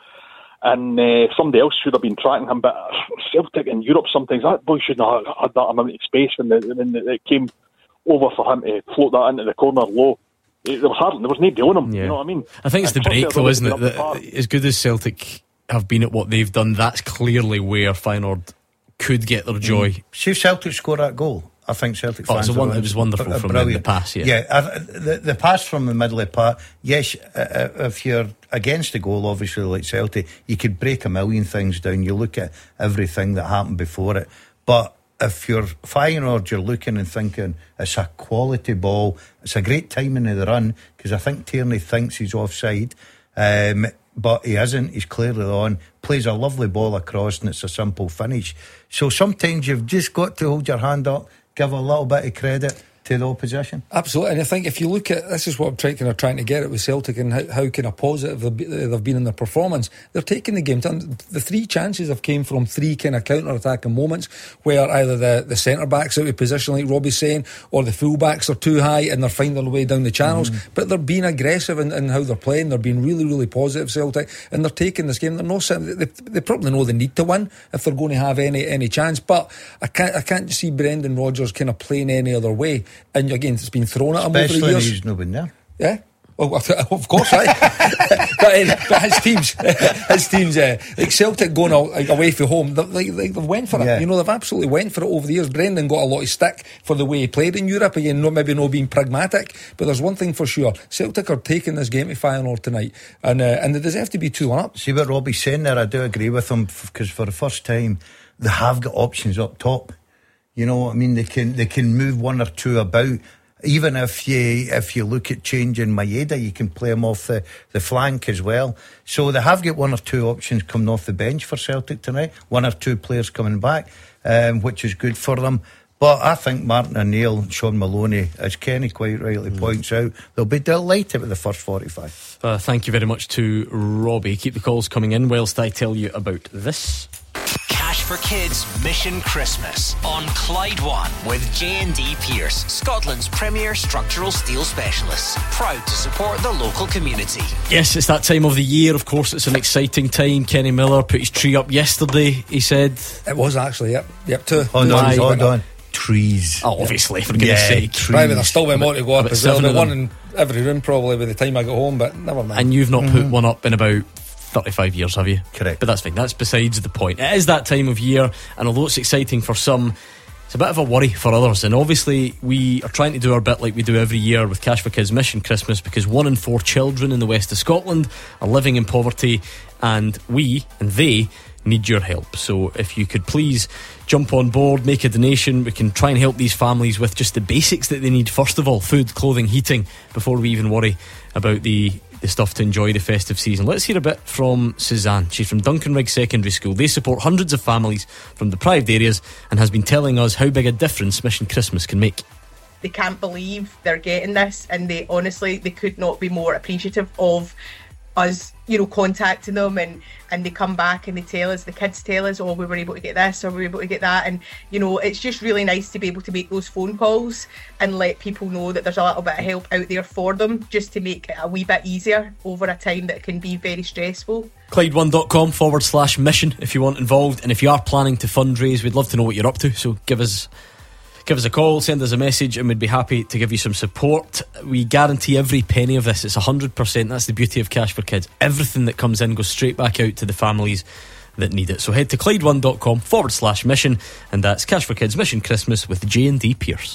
And uh, somebody else should have been tracking him, but Celtic in Europe sometimes, that boy shouldn't have had that amount of space when, the, when it came over for him to float that into the corner low. There was hardly, there was nobody on him, yeah. You know what I mean? I think it's and the break though, isn't it? That, as good as Celtic have been at what they've done, that's clearly where Feyenoord could get their joy. Mm. See if Celtic score that goal. I think Celtic oh, fans it was, one, it was wonderful from the, the pass, yeah. Yeah, I, the, the pass from the middle of the park, yes, uh, if you're against the goal, obviously, like Celtic, you could break a million things down. You look at everything that happened before it. But if you're Feyenoord, you're looking and thinking, it's a quality ball. It's a great timing of the run, because I think Tierney thinks he's offside. Um, but he isn't. He's clearly on. Plays a lovely ball across, and it's a simple finish. So sometimes you've just got to hold your hand up, give a little bit of credit to the opposition. Absolutely. And I think if you look at, this is what I'm trying, kind of trying to get at with Celtic, and how, how kind of positive they've been in their performance. They're taking the game. The three chances have came from three kind of counter-attacking moments where either the, the centre-backs out of position, like Robbie's saying, or the full-backs are too high and they're finding their way down the channels. Mm. But they're being aggressive in, in how they're playing. They're being really, really positive, Celtic, and they're taking this game. They're not, they, they probably know they need to win if they're going to have any any chance. But I can't I can't see Brendan Rodgers kind of playing any other way. And again, it's been thrown at him Especially over the years. He's not been there. Yeah. Well, of course, right. but, uh, but his teams, his teams, uh, like Celtic going all, like, away from home, they, they, they, they've went for it. Yeah. You know, they've absolutely went for it over the years. Brendan got a lot of stick for the way he played in Europe. Again, not, maybe not being pragmatic, but there's one thing for sure: Celtic are taking this game to Feyenoord tonight, and uh, and they deserve to be two one up. See what Robbie's saying there? I do agree with him, because for the first time they have got options up top. You know what I mean? They can they can move one or two about. Even if you if you look at changing Maeda, you can play him off the, the flank as well. So they have got one or two options coming off the bench for Celtic tonight. One or two players coming back, um, which is good for them. But I think Martin O'Neill, Sean Maloney, as Kenny quite rightly mm. points out, they'll be delighted with the first forty-five. Uh, thank you very much to Robbie. Keep the calls coming in whilst I tell you about this. Cash for Kids Mission Christmas on Clyde One with J and D Pierce, Scotland's premier structural steel specialists, proud to support the local community. Yes, it's that time of the year. Of course, it's an exciting time. Kenny Miller put his tree up yesterday, he said. It was actually, yep, yep, two. Hold on, hold on. Trees. Oh, obviously, for goodness yeah, sake. Trees. Right, but there's still more to go up. There's seven of one them. in every room probably by the time I got home, but never mind. And you've not mm-hmm. put one up in about thirty-five years, have you? Correct. But that's fine, that's besides the point. It is that time of year, and although it's exciting for some, it's a bit of a worry for others. And obviously we are trying to do our bit like we do every year with Cash for Kids Mission Christmas, because one in four children in the west of Scotland are living in poverty, and we and they need your help. So if you could please jump on board, make a donation. We can try and help these families with just the basics that they need. First of all, food, clothing, heating, before we even worry about the the stuff to enjoy the festive season. Let's hear a bit from Suzanne. She's from Duncanrig Secondary School. They support hundreds of families from deprived areas and has been telling us how big a difference Mission Christmas can make. They can't believe they're getting this, and they honestly, they could not be more appreciative of us, you know, contacting them, and and they come back and they tell us, the kids tell us, oh, we were able to get this or we were able to get that, and you know, it's just really nice to be able to make those phone calls and let people know that there's a little bit of help out there for them, just to make it a wee bit easier over a time that can be very stressful. Clyde1.com forward slash mission if you want involved, and if you are planning to fundraise, we'd love to know what you're up to, so give us Give us a call, send us a message, and we'd be happy to give you some support. We guarantee every penny of this. It's one hundred percent. That's the beauty of Cash for Kids. Everything that comes in goes straight back out to the families that need it. So head to Clyde1.com forward slash mission, and that's Cash for Kids Mission Christmas with J and D Pierce.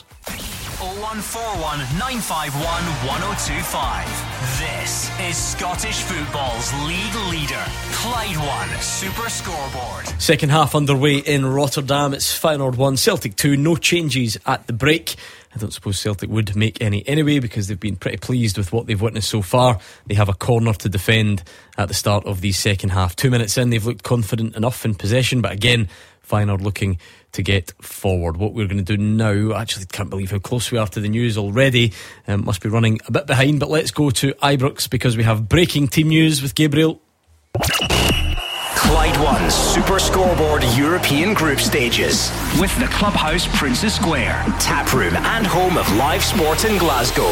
oh one four one, nine five one, one oh two five. This is Scottish football's league leader, Clyde One Super Scoreboard. Second half underway in Rotterdam. It's Feyenoord one, Celtic two. No changes at the break. I don't suppose Celtic would make any anyway, because they've been pretty pleased with what they've witnessed so far. They have a corner to defend at the start of the second half. Two minutes in, they've looked confident enough in possession, but again, Feyenoord looking to get forward. What we're going to do now, I actually can't believe how close we are to the news already. Um, must be running a bit behind, but let's go to Ibrox because we have breaking team news with Gabriel. Clyde One Super Scoreboard European Group Stages with the Clubhouse Princess Square, taproom and home of live sport in Glasgow.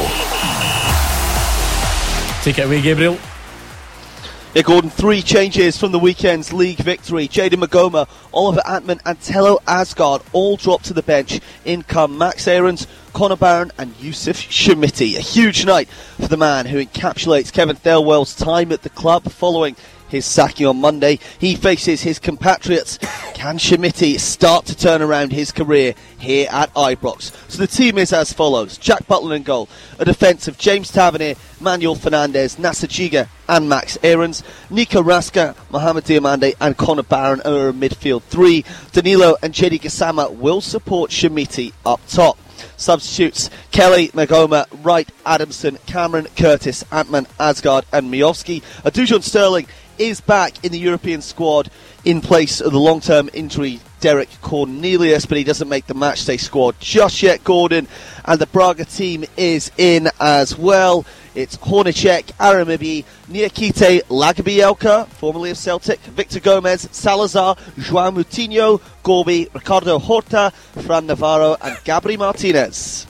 Take it away, Gabriel. Yeah, Gordon, three changes from the weekend's league victory. Jayden Magoma, Oliver Antman and Tello Asgard all dropped to the bench. In come Max Aarons, Connor Barron and Yusuf Shamiti. A huge night for the man who encapsulates Kevin Thelwell's time at the club following his sacking on Monday. He faces his compatriots. Can Shamiti start to turn around his career here at Ibrox? So the team is as follows: Jack Butland in goal, a defence of James Tavernier, Manuel Fernandez, Nasser Jiga and Max Aarons. Nico Raska, Mohamed Diamande and Connor Barron are a midfield three. Danilo and Jedi Gassama will support Shamiti up top. Substitutes: Kelly, Magoma, Wright, Adamson, Cameron, Curtis, Antman, Asgard and Miovski. Dujon Sterling is back in the European squad in place of the long-term injury Derek Cornelius, but he doesn't make the matchday squad just yet, Gordon. And the Braga team is in as well. It's Hornacek, Aramibi, Niakite, Lagabielka, formerly of Celtic, Victor Gomez, Salazar, João Moutinho, Gorby, Ricardo Horta, Fran Navarro and Gabri Martinez.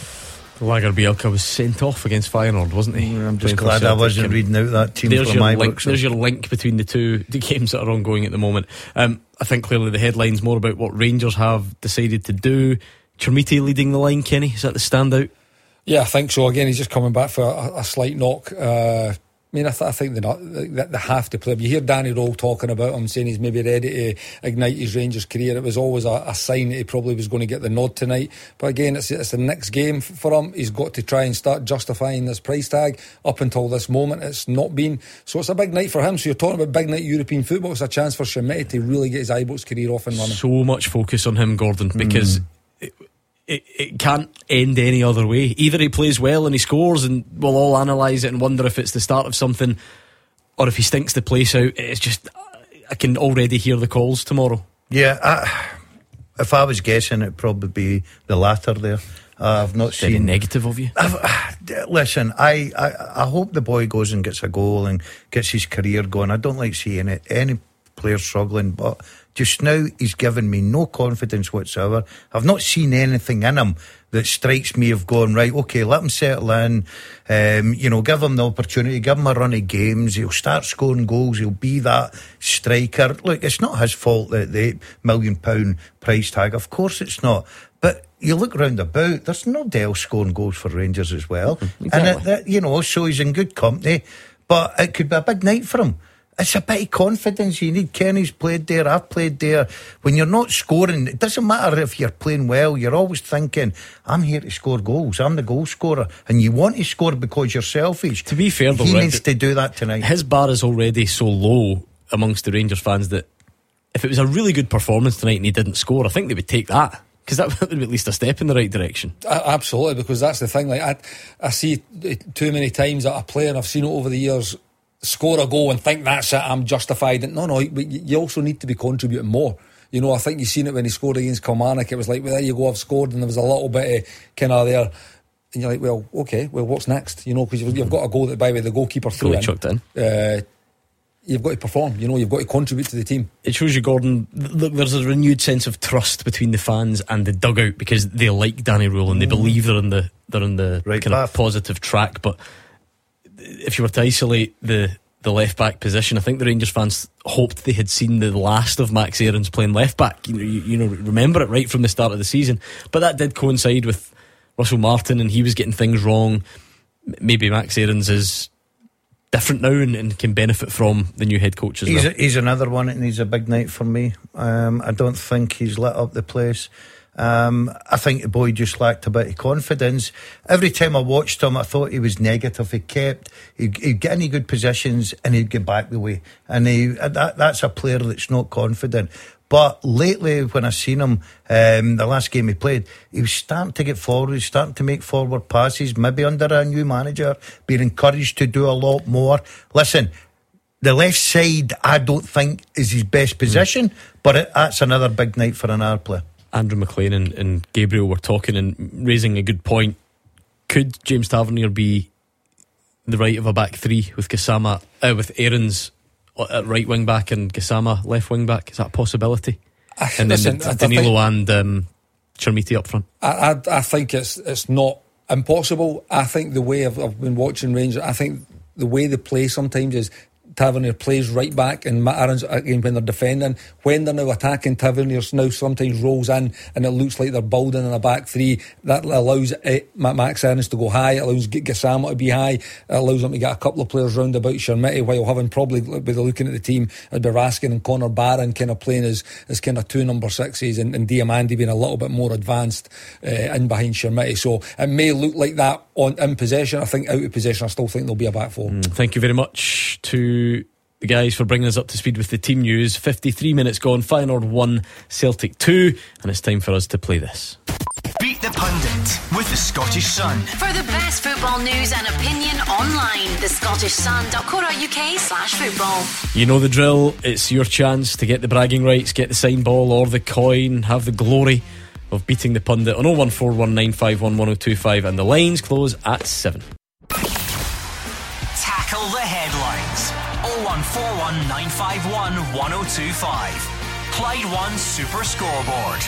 Lagerbielka was sent off against Feyenoord, wasn't he? Mm, I'm just glad I wasn't reading out that team there's from your my link, book. There's your link between the two the games that are ongoing at the moment. Um, I think clearly the headline's more about what Rangers have decided to do. Chermiti leading the line, Kenny, is that the standout? Yeah, I think so. Again, he's just coming back for a, a slight knock. Uh, I mean, I, th- I think they're not, they, they have to play. You hear Danny Rowe talking about him, saying he's maybe ready to ignite his Rangers career. It was always a, a sign that he probably was going to get the nod tonight. But again, it's, it's the next game for him. He's got to try and start justifying this price tag. Up until this moment, it's not been. So it's a big night for him. So you're talking about big night European football. It's a chance for Shamiti to really get his Ibrox career off and running. So much focus on him, Gordon, because... Mm. It, It, it can't end any other way. Either he plays well and he scores and we'll all analyse it and wonder if it's the start of something, or if he stinks the place out. It's just, I can already hear the calls tomorrow. Yeah, I, if I was guessing, it'd probably be the latter there. Uh, I've not Very seen negative of you. I've, listen, I, I, I hope the boy goes and gets a goal and gets his career going. I don't like seeing it, any player struggling, but just now he's given me no confidence whatsoever. I've not seen anything in him that strikes me of going, right, okay, let him settle in, um, you know, give him the opportunity, give him a run of games, he'll start scoring goals, he'll be that striker. Look, it's not his fault that the eight million pound price tag, of course it's not, but you look round about, there's nobody else scoring goals for Rangers as well. Exactly. And it, that, you know, so he's in good company, but it could be a big night for him. It's a bit of confidence you need. Kenny's played there, I've played there. When you're not scoring, it doesn't matter if you're playing well, you're always thinking, I'm here to score goals, I'm the goal scorer, and you want to score because you're selfish. To be fair though, he Rick, needs to do that tonight. His bar is already so low amongst the Rangers fans that if it was a really good performance tonight and he didn't score, I think they would take that, because that would be at least a step in the right direction. Uh, absolutely, because that's the thing. Like I, I see too many times that a player, and I've seen it over the years, score a goal and think that's it, I'm justified. No, no, but you also need to be contributing more. You know, I think you've seen it when he scored against Kilmarnock. It was like, well, there you go, I've scored, and there was a little bit of kind of there. And you're like, well, okay, well, what's next? You know, because you've, you've got a goal that, by the way, the goalkeeper threw in. chucked in. Uh, you've got to perform, you know, you've got to contribute to the team. It shows you, Gordon, look, there's a renewed sense of trust between the fans and the dugout, because they like Danny Rule and they believe they're in the, they're in the right kind path. of positive track. But if you were to isolate the the left back position, I think the Rangers fans hoped they had seen the last of Max Aarons playing left back. You know, you, you know, remember it right from the start of the season. But that did coincide with Russell Martin, and he was getting things wrong. Maybe Max Aarons is different now and, and can benefit from the new head coach as he's well. A, he's another one that needs a big night for me. Um, I don't think he's lit up the place. Um, I think the boy just lacked a bit of confidence. Every time I watched him, I thought he was negative. He kept, he'd, he'd get any good positions and he'd get back the way. And he, that, that's a player that's not confident. But lately, when I seen him, um, the last game he played, he was starting to get forward, he was starting to make forward passes, maybe under a new manager, being encouraged to do a lot more. Listen, the left side, I don't think is his best position, mm. but it, that's another big night for an hour player. Andrew McLean and, and Gabriel were talking and raising a good point. Could James Tavernier be the right of a back three with Gassama, uh, with Aarons at right wing back and Gassama left wing back? Is that a possibility? I, and listen, then I, Danilo I think, and um, Chermiti up front. I, I, I think it's it's not impossible. I think the way I've, I've been watching Rangers, I think the way they play sometimes is Tavernier plays right back and Matt Aaron's again when they're defending. When they're now attacking, Tavernier's now sometimes rolls in and it looks like they're building in a back three. That allows uh, Max Aaron's to go high, it allows Gassama to be high, it allows them to get a couple of players round about Chermiti, while having probably, with the looking at the team, it'd be Raskin and Connor Barron kind of playing as, as kind of two number sixes, and, and Diamandi being a little bit more advanced uh, in behind Chermiti. So it may look like that on in possession. I think out of possession, I still think there'll be a back four. Mm, thank you very much to the guys for bringing us up to speed with the team news. fifty-three minutes gone, Feyenoord one, Celtic two, and it's time for us to play this. Beat the Pundit with the Scottish Sun. For the best football news and opinion online, the Scottish Sun dot co dot uk slash football. You know the drill. It's your chance to get the bragging rights, get the sign ball or the coin, have the glory of beating the Pundit on oh one four one nine five one one oh two five, and the lines close at seven. Tackle the headlines. oh one four one nine five one one oh two five. Clyde One Super Scoreboard.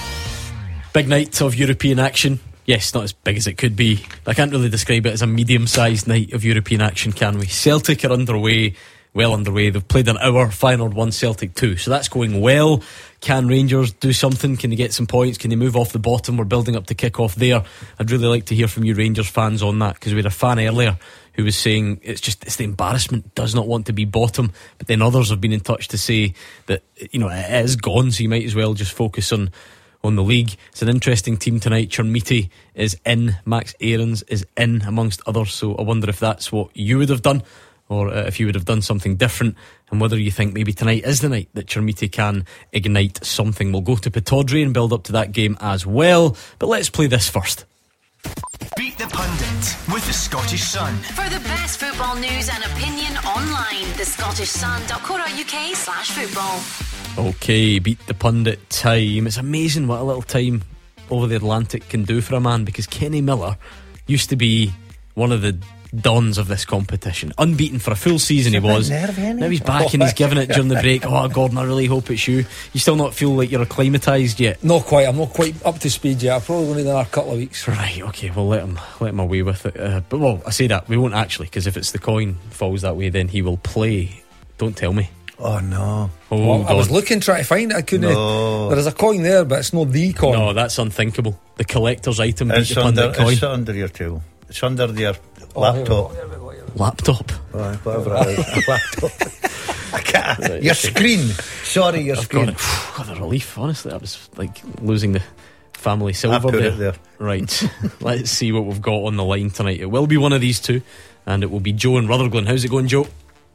Big night of European action. Yes, not as big as it could be. I can't really describe it as a medium-sized night of European action, can we? Celtic are underway, well underway. They've played an hour, Feyenoord one, Celtic two. So that's going well. Can Rangers do something? Can they get some points? Can they move off the bottom? We're building up to kick off there. I'd really like to hear from you Rangers fans on that, because we had a fan earlier who was saying it's just it's the embarrassment, does not want to be bottom, but then others have been in touch to say that, you know, it is gone, so you might as well just focus on on the league. It's an interesting team tonight. Chermiti is in, Max Aarons is in, amongst others, so I wonder if that's what you would have done, or uh, if you would have done something different, and whether you think maybe tonight is the night that Chermiti can ignite something. We'll go to Pittodrie and build up to that game as well, but let's play this first. Beat the Pundit with the Scottish Sun. For the best football news and opinion online, the Scottish Sun dot co dot uk slash football. Okay, Beat the Pundit time. It's amazing what a little time over the Atlantic can do for a man, because Kenny Miller used to be one of the dons of this competition. Unbeaten for a full season, he was. Now he's back and he's giving it during the break. Oh, Gordon, I really hope it's you. You still not feel like you're acclimatised yet? Not quite. I'm not quite up to speed yet. I probably going to need another couple of weeks. Right, okay, we'll let him let him away with it. Uh, but, well, I say that, we won't actually, because if it's the coin falls that way, then he will play. Don't tell me. Oh no. Oh, well, I was looking, trying to find it. I couldn't. No. There is a coin there, but it's not the coin. No, that's unthinkable. The collector's item. Beat It's the under, Pundit coin. it's under your tail. It's under your laptop. Laptop. Right, whatever it is. Laptop. I can't. Right, your okay. screen. Sorry, your I've screen. got it. What a relief, honestly. I was like losing the family I silver put there. it there. Right. Let's see what we've got on the line tonight. It will be one of these two, and it will be Joe and Rutherglen. How's it going, Joe?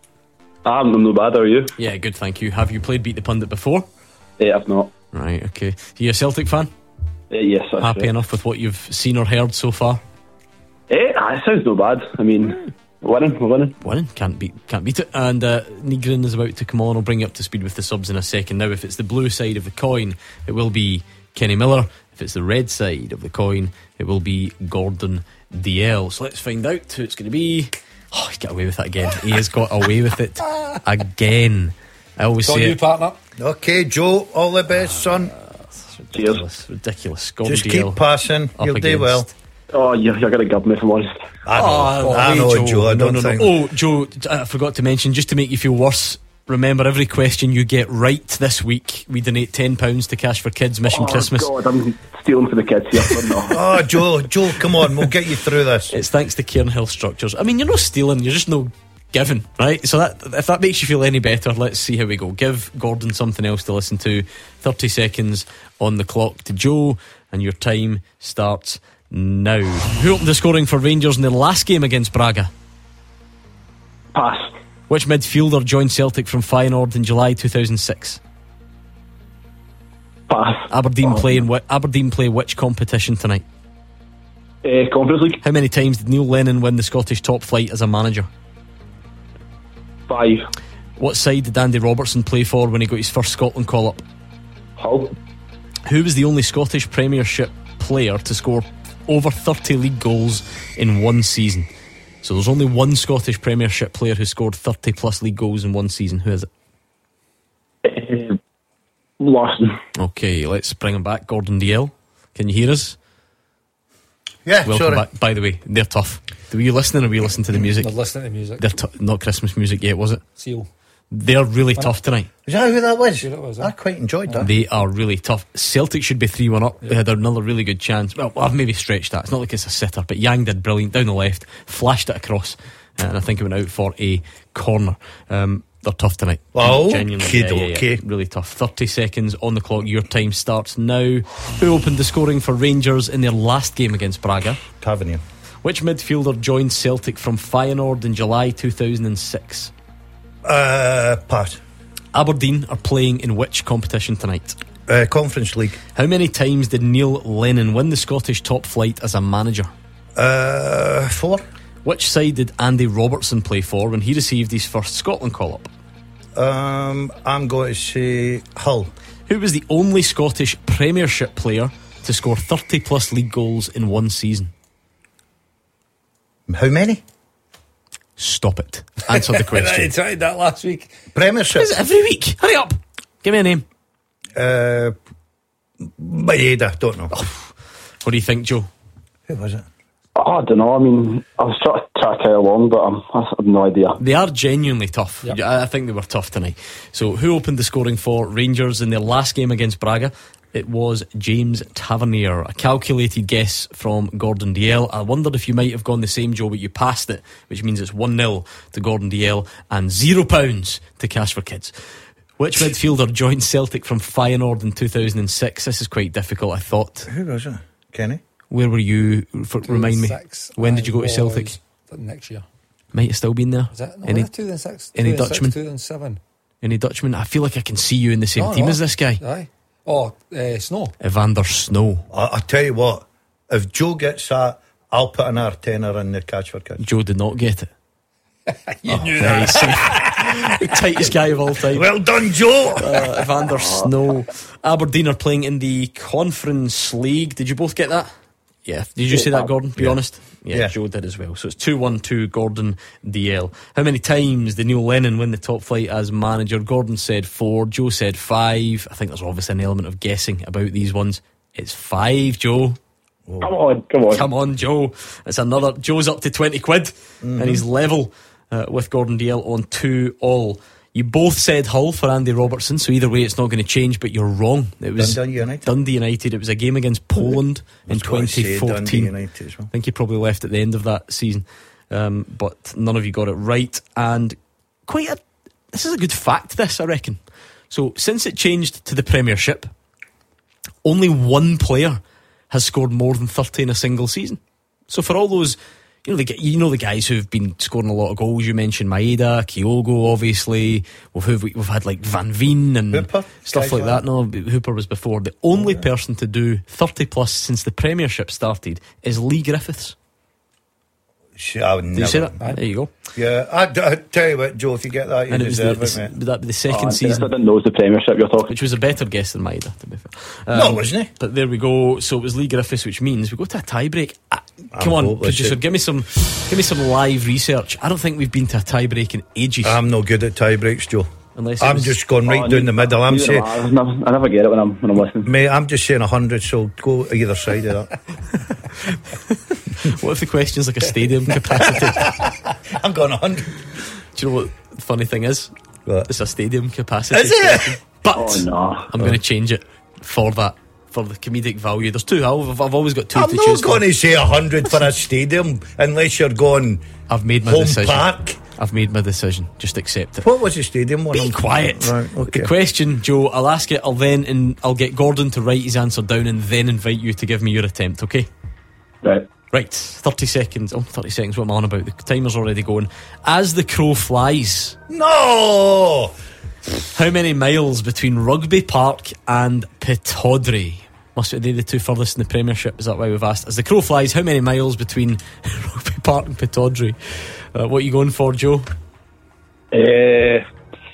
I'm no bad, how are you? Yeah, good, thank you. Have you played Beat the Pundit before? Yeah, I've not. Right, okay. Are you a Celtic fan? Uh, yes, that's Happy right. enough with what you've seen or heard so far? Eh, it sounds no bad. I mean, mm. winning, we're winning. Winning, can't beat, can't beat it. And uh, Nigrin is about to come on. I'll bring you up to speed with the subs in a second. Now, if it's the blue side of the coin, it will be Kenny Miller. If it's the red side of the coin, it will be Gordon D L. So let's find out who it's going to be. Oh, he's got away with it again. He has got away with it again. I always Got say you, it. partner. Okay, Joe, all the best, son. Ridiculous, ridiculous. Gordon Just D keep L passing. up You'll do against- well. Oh, you're, you're going to give me, if I'm honest. I know, Oh, I wait, know, Joe. I no, don't no, no. think. Oh, Joe, I forgot to mention, just to make you feel worse, remember, every question you get right this week, we donate ten pounds to Cash for Kids Mission Oh, Christmas. God, I'm stealing for the kids here. But no. Oh, Joe, Joe, come on, we'll get you through this. It's thanks to Cairn Health Structures. I mean, you're not stealing, you're just no giving, right? So that if that makes you feel any better, let's see how we go. Give Gordon something else to listen to. thirty seconds on the clock to Joe, and your time starts now. Who opened the scoring for Rangers in their last game against Braga? Pass. Which midfielder joined Celtic from Feyenoord in July two thousand six? Pass. Aberdeen Oh. play in whi- Aberdeen play which competition tonight? Uh, Conference League. How many times did Neil Lennon win the Scottish top flight as a manager? Five. What side did Andy Robertson play for when he got his first Scotland call-up? Hull. Who was the only Scottish Premiership player to score over thirty league goals in one season? So there's only one Scottish Premiership player who scored thirty plus league goals in one season. Who is it? Uh, Larson. Okay, let's bring him back. Gordon Dalziel. Can you hear us? Yeah, Welcome sorry. back. By the way, they're tough. Were you listening or were you listening to the music? They're listening to music. They're t- not Christmas music yet, was it? Seal. They're really tough tonight. Is that who that was? Sure it was, I quite enjoyed that. They are really tough. Celtic should be three one up. They had another really good chance. Well, I've maybe stretched that. It's not like it's a sitter, but Yang did brilliant down the left, flashed it across, uh, and I think it went out for a corner. Um, they're tough tonight. Oh, genuinely. kid, Yeah, yeah, yeah. okay. Really tough. thirty seconds on the clock. Your time starts now. Who opened the scoring for Rangers in their last game against Braga? Tavernier. Which midfielder joined Celtic from Feyenoord in July two thousand six? Uh, pass. Aberdeen are playing in which competition tonight? Uh, Conference League. How many times did Neil Lennon win the Scottish top flight as a manager? Uh, four. Which side did Andy Robertson play for when he received his first Scotland call-up? Um, I'm going to say Hull. Who was the only Scottish Premiership player to score thirty plus league goals in one season? How many? Stop it. Answer the I question. tried that last week. Premiership. Is it every week? Hurry up. Give me a name. Uh, Maeda, don't know. What do you think, Joe? Who was it? Oh, I don't know. I mean, I was trying to track it along, but um, I have no idea. They are genuinely tough. Yep. I I think they were tough tonight. So who opened the scoring for Rangers in their last game against Braga? It was James Tavernier. A calculated guess from Gordon Dalziel. I wondered if you might have gone the same, Joe, but you passed it, which means it's one nil to Gordon Dalziel and zero pounds to Cash for Kids. Which midfielder joined Celtic from Feyenoord in two thousand six? This is quite difficult, I thought. Who was it? Kenny? Where were you? For, remind me. When did you go to Celtic? Next year. Might have still been there. Is that, no, Any, two thousand six, any two thousand six, Dutchman? two thousand seven. Any Dutchman? I feel like I can see you in the same No, team no. as this guy. Aye. Oh, uh, Snow. Evander Snow. I, I tell you what, if Joe gets that, I'll put an R tenner in the Catch for Kids. Joe did not get it. You Oh, knew nice. that. The tightest guy of all time. Well done, Joe. Uh, Evander Snow. Aberdeen are playing in the Conference League. Did you both get that? Yeah. Did you say that, Gordon? Be Yeah. honest. Yeah, Yeah. Joe did as well. So it's two one to Gordon Dalziel. How many times did Neil Lennon win the top flight as manager? Gordon said four. Joe said five. I think there's obviously an element of guessing about these ones. It's five, Joe. Come on, come on. Come on, Joe. It's another. Joe's up to twenty quid, Mm-hmm. and he's level uh, with Gordon Dalziel on two all. You both said Hull for Andy Robertson, so either way it's not going to change, but you're wrong. It was Dundee United. Dundee United. It was a game against Poland in I was going to say twenty Dundee fourteen. United as well. I think he probably left at the end of that season, um, but none of you got it right. And quite a this is a good fact, this, I reckon. So since it changed to the Premiership, only one player has scored more than thirty in a single season. So for all those, you know, the, you know the guys who've been scoring a lot of goals. You mentioned Maeda, Kyogo, obviously. We've, we've had like Van Veen and Hooper, stuff guys like like that. No, Hooper was before. The only person to do thirty plus since the Premiership started is Lee Griffiths. See, I would Did never. you say that? There you go. Yeah, I, I tell you what, Joe, if you get that, you And it was the, deserve the, it, mate. would that be the second Oh, I season? didn't know it was the Premiership you're talking. Which was a better guess than Maeda, to be fair. No, wasn't he? But there we go. So it was Lee Griffiths, which means we go to a tie break. Ah, come I'm on, hopeless. producer, give me some, give me some live research. I don't think we've been to a tie break in ages. I'm no good at tie breaks, Joe. Unless it I'm was- just going right Oh, down the middle. I'm neither saying, am I. I never, I never get it when I'm when I'm listening. mate, I'm just saying a hundred. So go either side of that. What if the question's like a stadium capacity? I'm going a hundred. Do you know what the funny thing is? What? It's a stadium capacity. Is it? question. But Oh no! I'm going to change it for that, for the comedic value. There's two. I've, I've always got two I'm to not choose going from. to say a hundred for a stadium unless you're going I've made my home decision. park. I've made my decision. Just accept it. What was the stadium one? Be I'm- quiet. Right, okay. The question, Joe, I'll ask it. I'll then and I'll get Gordon to write his answer down and then invite you to give me your attempt. Okay. Right. Right. Thirty seconds. Oh, thirty seconds. What am I on about? The timer's already going. As the crow flies, No. how many miles between Rugby Park and Pittodrie? Must be they the two furthest in the Premiership. Is that why we've asked? As the crow flies, how many miles between Rugby Park and Pittodrie? Uh, what are you going for, Joe? Uh,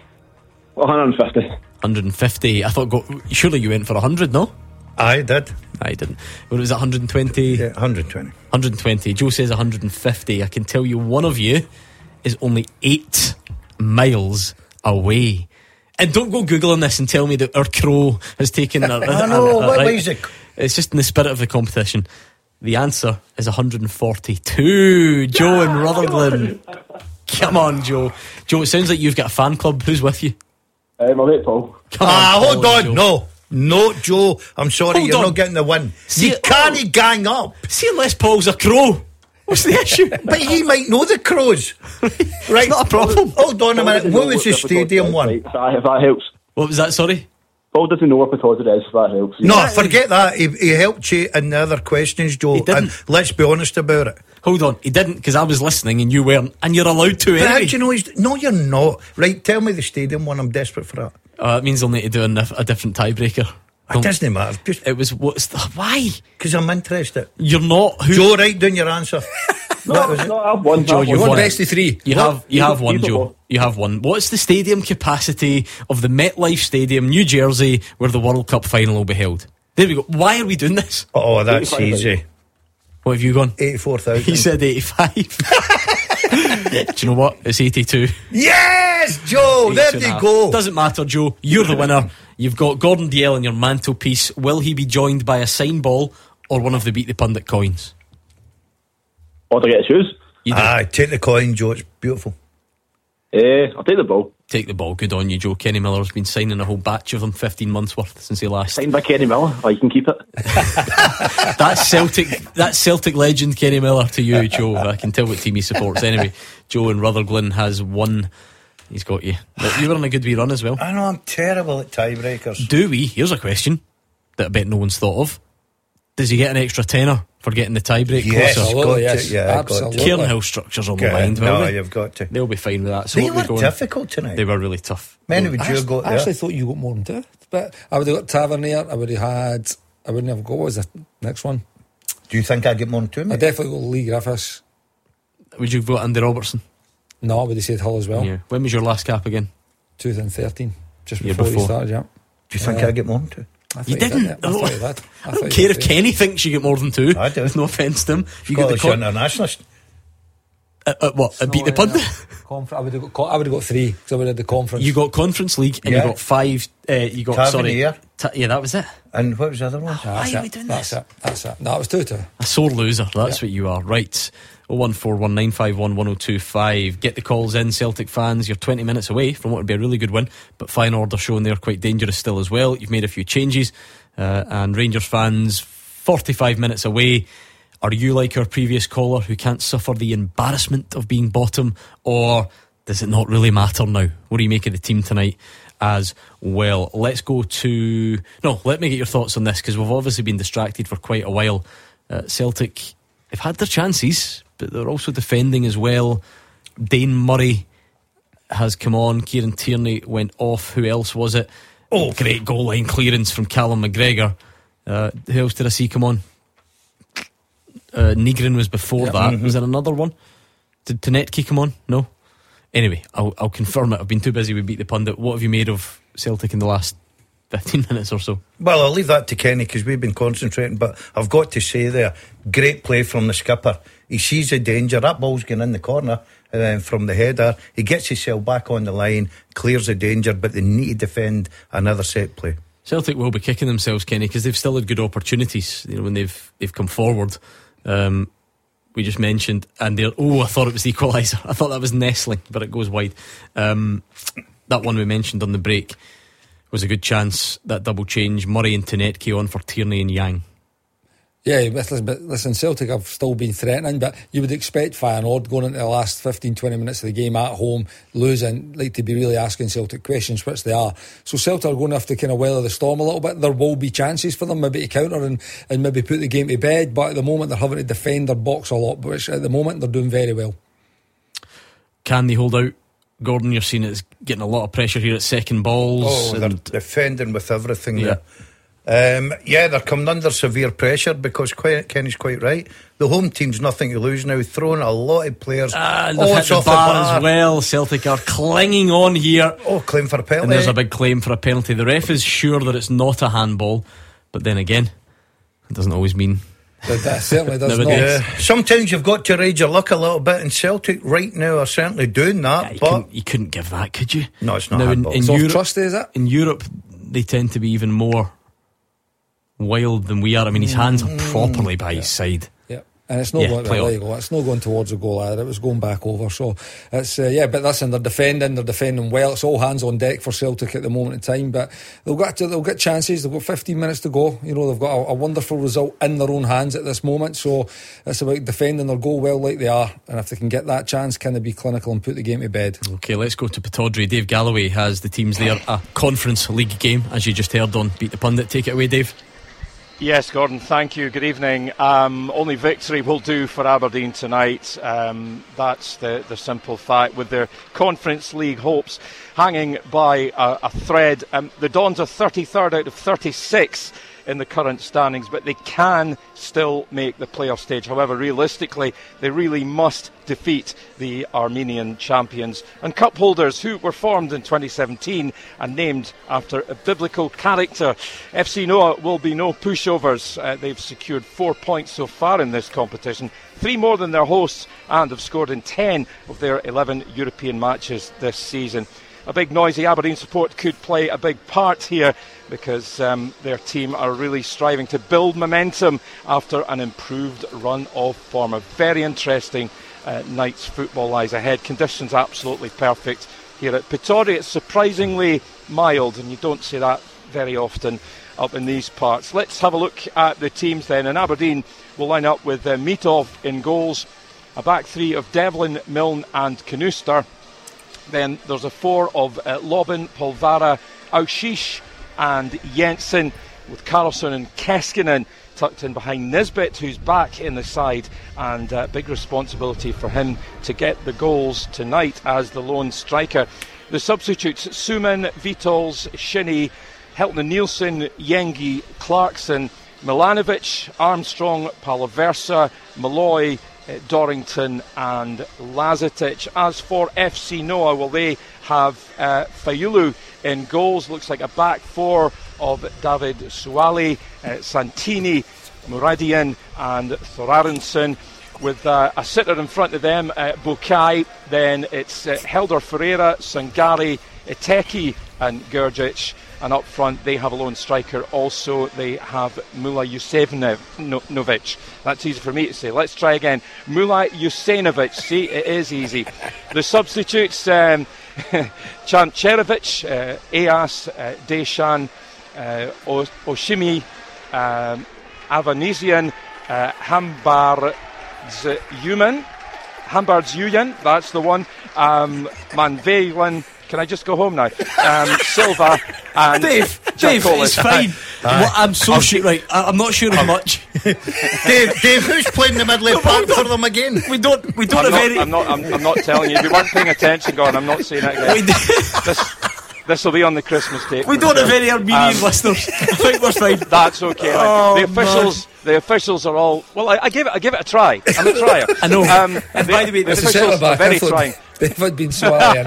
one hundred fifty. one hundred fifty. I thought. Go, surely you went for one hundred, no? I did. I didn't. Well, it was one hundred twenty. Yeah, one hundred twenty. one hundred twenty. Joe says one hundred fifty. I can tell you one of you is only eight miles away. And don't go Googling this and tell me that our crow has taken a, a, I know, a, a, what right. way is it? It's just in the spirit of the competition. The answer is one hundred forty-two. Joe in Rutherglen. Come on, Joe. Joe, it sounds like you've got a fan club. Who's with you? Uh, my mate Paul. Come ah, on, hold Paul, on, Joe. no. No, Joe, I'm sorry, Hold you're on. not getting the win. See, you can't gang up. See, unless Paul's a crow. What's the issue? But he might know the Crows. Right, It's not a problem. Hold on a minute. What was the stadium one? If that, if that helps. What was that, sorry? Paul doesn't know what because it is, if that helps. No, forget that. He, he helped you in the other questions, Joe. He didn't. And let's be honest about it. Hold on, he didn't, because I was listening and you weren't, and you're allowed to But how anyway. do you know he's... No, you're not. Right, tell me the stadium one. I'm desperate for that. Uh, it means I'll need to do a, nif- a different tiebreaker. It doesn't matter. Just It was what's the, why? because I'm interested. You're not. Who? Joe, write down your answer. What was it? No, I've won. Joe, I've you've won. won. Best of three. You What? have you have one, Keep it Joe. low. You have one. What's the stadium capacity of the MetLife Stadium, New Jersey, where the World Cup final will be held? There we go. Why are we doing this? Oh, that's eighty-five easy. What have you gone? eighty-four thousand. He said eighty-five. Do you know what? It's eighty-two. Yes, Joe, there eighty-two and a you half. go. Doesn't matter, Joe. You're the winner. You've got Gordon Dalziel on your mantelpiece. Will he be joined by a sign ball or one of the Beat the Pundit coins? What do I get to choose? You do. Aye, take the coin, Joe. It's beautiful. Uh, I'll take the ball. Take the ball. Good on you, Joe. Kenny Miller's been signing a whole batch of them, fifteen months worth since he last. Signed by Kenny Miller. Oh, you can keep it. That's Celtic. That's Celtic legend Kenny Miller to you, Joe. I can tell what team he supports. Anyway, Joe in Rutherglen has won. He's got you. But you were on a good wee run as well. I know I'm terrible at tiebreakers. Do we? Here's a question that I bet no one's thought of. Does he get an extra tenner for getting the tiebreak Yes, closer? got Absolutely, to, yes. yeah, got to. Absolutely. Cairnhill structures on the Okay, mind, will no, they? you've got to. They'll be fine with that. So They what are we were going? difficult tonight. They were really tough. Many would I you actually, got I there? actually thought you got more than two. But I would have got Tavernier. I would have had. I wouldn't have got. What was the next one? Do you think I get more than two, I mate? definitely got Lee Griffiths. Would you vote Andy Robertson? No, I would have said Hull as well. Yeah. When was your last cap again? two thousand thirteen, just Year before, before. he started. Yeah. Do you think Uh, I get more than two? I thought You did, didn't. yeah. I thought you did. I, I thought don't you care did, if yeah. Kenny thinks you get more than two. I do. There's no offence to him. You get the Scottish con- internationalist. uh, uh, what? Uh, beat the No, pundit. yeah. Confer- I would have got. co- I would have got three because I would have had the conference. You got Conference League and Yeah. you got five. Uh, you got Tavernier. sorry. Ta- yeah, that was it. And what was the other one? Ah, that's Why are we it. doing That's this? it. That's it. No, it was two two. A sore loser. That's what you are. Right. oh one four one nine five one one oh two five. Get the calls in, Celtic fans. You're twenty minutes away from what would be a really good win, but fine order showing they're quite dangerous still as well. You've made a few changes, uh, and Rangers fans forty-five minutes away. Are you like our previous caller who can't suffer the embarrassment of being bottom, or does it not really matter now? What do you make of the team tonight as well? Let's go to... No, let me get your thoughts on this, because we've obviously been distracted for quite a while. Uh, Celtic have had their chances, but they're also defending as well. Dane Murray has come on. Kieran Tierney went off. Who else was it? Oh, great goal line clearance from Callum McGregor. Uh, who else did I see come on? Uh, Nygren was before Yeah. that. Mm-hmm. Was there another one? Did Tonetki come on? No. Anyway, I'll, I'll confirm it. I've been too busy with Beat the Pundit. What have you made of Celtic in the last fifteen minutes or so? Well, I'll leave that to Kenny because we've been concentrating, but I've got to say there, great play from the skipper. He sees the danger. That ball's going in the corner, and then from the header, he gets himself back on the line, clears the danger, but they need to defend another set play. Celtic will be kicking themselves, Kenny, because they've still had good opportunities. You know, when they've they've come forward. Um, we just mentioned, and they're oh, I thought it was the equaliser. I thought that was Nestling, but it goes wide. Um, that one we mentioned on the break was a good chance. That double change, Murray and Tonetki on for Tierney and Yang. Yeah, listen, but listen, Celtic have still been threatening, but you would expect Feyenoord going into the last fifteen, twenty minutes of the game at home, losing, like to be really asking Celtic questions, which they are. So Celtic are going to have to kind of weather the storm a little bit. There will be chances for them, maybe to counter and, and maybe put the game to bed, but at the moment they're having to defend their box a lot, which at the moment they're doing very well. Can they hold out? Gordon, you're seeing it's getting a lot of pressure here at second balls. Oh, they're and defending with everything Yeah. there. Um, yeah, they're coming under severe pressure because quite, Kenny's quite right. The home team's nothing to lose now, throwing a lot of players. Ah, and oh, they've hit it's the off bar, the bar as well. Celtic are clinging on here. Oh, claim for a penalty. And there's a big claim for a penalty. The ref is sure that it's not a handball, but then again, It doesn't always mean. That, that certainly does not. Yeah. Sometimes you've got to ride your luck a little bit, and Celtic right now are certainly doing that. Yeah, you, but couldn't, you couldn't give that, could you? No, it's not. Now, in, in Soft Europe, trust, is it? In Europe, they tend to be even more wild than we are. I mean, his hands are properly by yeah. his side. Yeah. And it's not Yeah, going play on. illegal. It's not going towards the goal either. It was going back over. So it's uh, yeah. But listen, they're defending. They're defending well. It's all hands on deck for Celtic at the moment in time. But they'll get to, they'll get chances. They've got fifteen minutes to go. You know, they've got a, a wonderful result in their own hands at this moment. So it's about defending their goal well, like they are. And if they can get that chance, can they be clinical and put the game to bed? Okay, let's go to Pittodrie. Dave Galloway has the teams there. A Conference League game, as you just heard on Beat the Pundit. Take it away, Dave. Yes, Gordon, thank you. Good evening. Um, only victory will do for Aberdeen tonight. Um, that's the, the simple fact, with their Conference League hopes hanging by a, a thread. Um, the Dons are thirty-third out of thirty-six in the current standings, but they can still make the playoff stage. However, realistically, they really must defeat the Armenian champions and cup holders, who were formed in twenty seventeen and named after a biblical character. F C Noah will be no pushovers. Uh, they've secured four points so far in this competition, three more than their hosts, and have scored in ten of their eleven European matches this season. A big noisy Aberdeen support could play a big part here, because um, their team are really striving to build momentum after an improved run of form. A very interesting uh, night's football lies ahead. Conditions absolutely perfect here at Pittodrie. It's surprisingly mild, and you don't see that very often up in these parts. Let's have a look at the teams then. And Aberdeen will line up with uh, Mitov in goals, a back three of Devlin, Milne and Canuster. Then there's a four of uh, Lobben, Polvara, Aushish and Jensen, with Carlson and Keskinen tucked in behind Nisbet, who's back in the side, and uh, big responsibility for him to get the goals tonight as the lone striker. The substitutes: Suman, Vitols, Shinnie, Helton Nielsen, Yengi, Clarkson, Milanovic, Armstrong, Palaversa, Malloy, Uh, Dorrington and Lazetic. As for F C Noah, well, they have uh, Fayulu in goals. Looks like a back four of David Suwali, uh, Santini, Muradian and Thorarensen, with uh, a sitter in front of them, uh, Bukai. Then it's uh, Helder Ferreira, Sangari, Iteki and Gergic. And up front they have a lone striker also. They have Mula Jusenovic. That's easy for me to say. Let's try again. Mula Jusenovic. See, it is easy. The substitutes: um, Chancherovic, uh, Eas, uh, Deshan, uh, o- Oshimi, um, Avanesian, uh, Hambardzeuman, Hambardzeuman, that's the one. Um, Manvelen. Can I just go home now? Um, Silva and Dave, Dave, it's fine. Well, I'm so sure. Right, I, I'm not sure as much. Dave, Dave, who's playing the middle of the park for them again? We don't. We don't I'm have not, any. I'm not. I'm, I'm not telling you. If you weren't paying attention, Gordon, I'm not saying it again. this, this will be on the Christmas tape. We don't have any Armenian um, listeners. I think we're fine. That's okay. Oh, the officials. Man. The officials are all. Well, I, I give it. I give it a try. I'm a trier. I know. Um, and the, by the way, the this officials are very trying. They've been swallowing.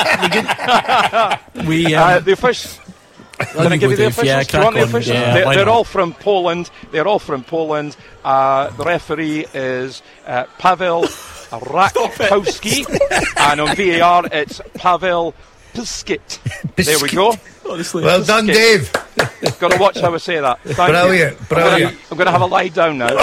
we. Um, uh, the officials. Can I give you the officials? Yeah, Do you want the on. officials? Yeah, they're they're not? all from Poland. They're all from Poland. Uh, the referee is uh, Pavel Rakowski, and on V A R it's Pavel Piskit. There we go. Honestly. Well done, Dave. Got to watch how I say that. Thank brilliant, you. brilliant. I'm going to have a lie down now.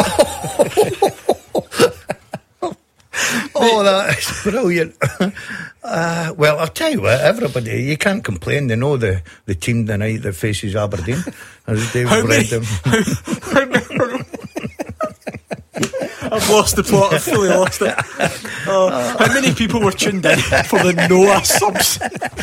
Oh, that is brilliant. Uh, well, I'll tell you what, everybody, you can't complain. They know the, the team tonight that faces Aberdeen, as Dave read them. I've lost the plot. I've fully lost it. Oh, how many people were tuned in for the Noah subs?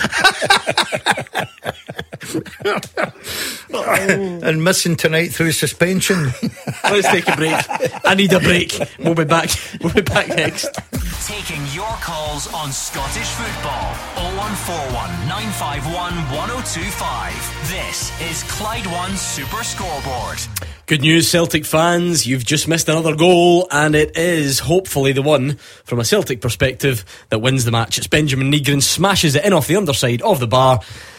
And missing tonight through suspension. Let's take a break. I need a break. We'll be back. We'll be back next. Taking your calls on Scottish football. oh one four one, nine five one, one oh two five. This is Clyde One Super Scoreboard. Good news, Celtic fans. You've just missed another goal, and it is hopefully the one, from a Celtic perspective, that wins the match. It's Benjamin Negrin smashes it in off the underside of the bar.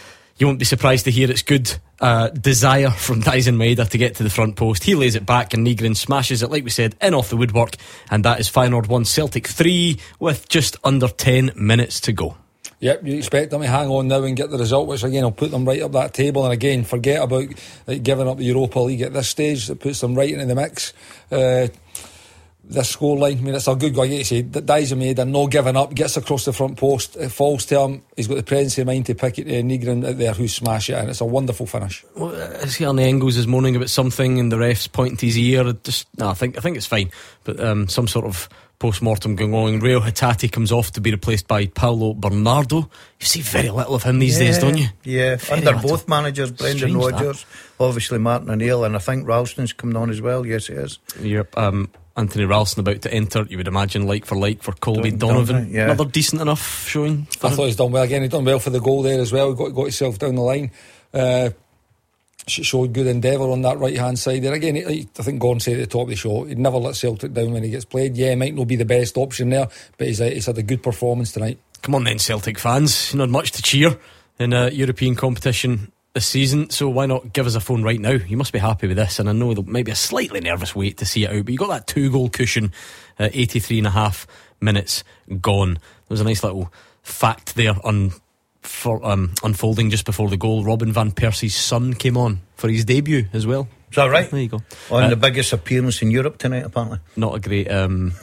You won't be surprised to hear it's good uh, desire from Dyson Maeda to get to the front post. He lays it back and Nygren smashes it, like we said, in off the woodwork, and that is Feyenoord one, Celtic three with just under ten minutes to go. Yep, you expect them to hang on now and get the result, which again will put them right up that table. And again, forget about like, giving up the Europa League at this stage. It puts them right into the mix. Uh, this scoreline, I mean, it's a good goal. You say that Dyson Maeda, no giving up, gets across the front post, it falls to him. He's got the presence of mind to pick it to Nygren out there who smash it, and it's a wonderful finish. Well, I see Arne Engels is moaning about something, and the ref's pointing to his ear. Just no, I think I think it's fine, but um, some sort of post-mortem going on. Rio Hatate comes off to be replaced by Paulo Bernardo. You see very little of him these yeah, days, don't you? Yeah, very under little. both managers, Brendan Strange Rodgers, that. obviously Martin O'Neill, and I think Ralston's coming on as well. Yes, he is. Yep. Um, Anthony Ralston about to enter, you would imagine, like for like for Colby Don- Donovan. Donovan, yeah. Another decent enough showing. I thought he's done well again. He's done well for the goal there as well. He got, got himself down the line. Uh, showed good endeavour on that right hand side there. Again, he, I think Gordon said at the top of the show, he'd never let Celtic down when he gets played. Yeah, might not be the best option there, but he's, he's had a good performance tonight. Come on then, Celtic fans, you know, much to cheer in a European competition this season, so why not give us a phone right now? You must be happy with this, and I know there might be a slightly nervous wait to see it out, but you got that two goal cushion, uh, eighty-three and a half minutes gone. There was a nice little fact there on for um, unfolding just before the goal. Robin van Persie's son came on for his debut as well. Is that right? There you go. On uh, the biggest appearance in Europe tonight, apparently. Not a great um,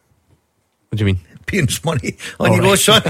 what do you mean? Appearance money on All you right. go, son.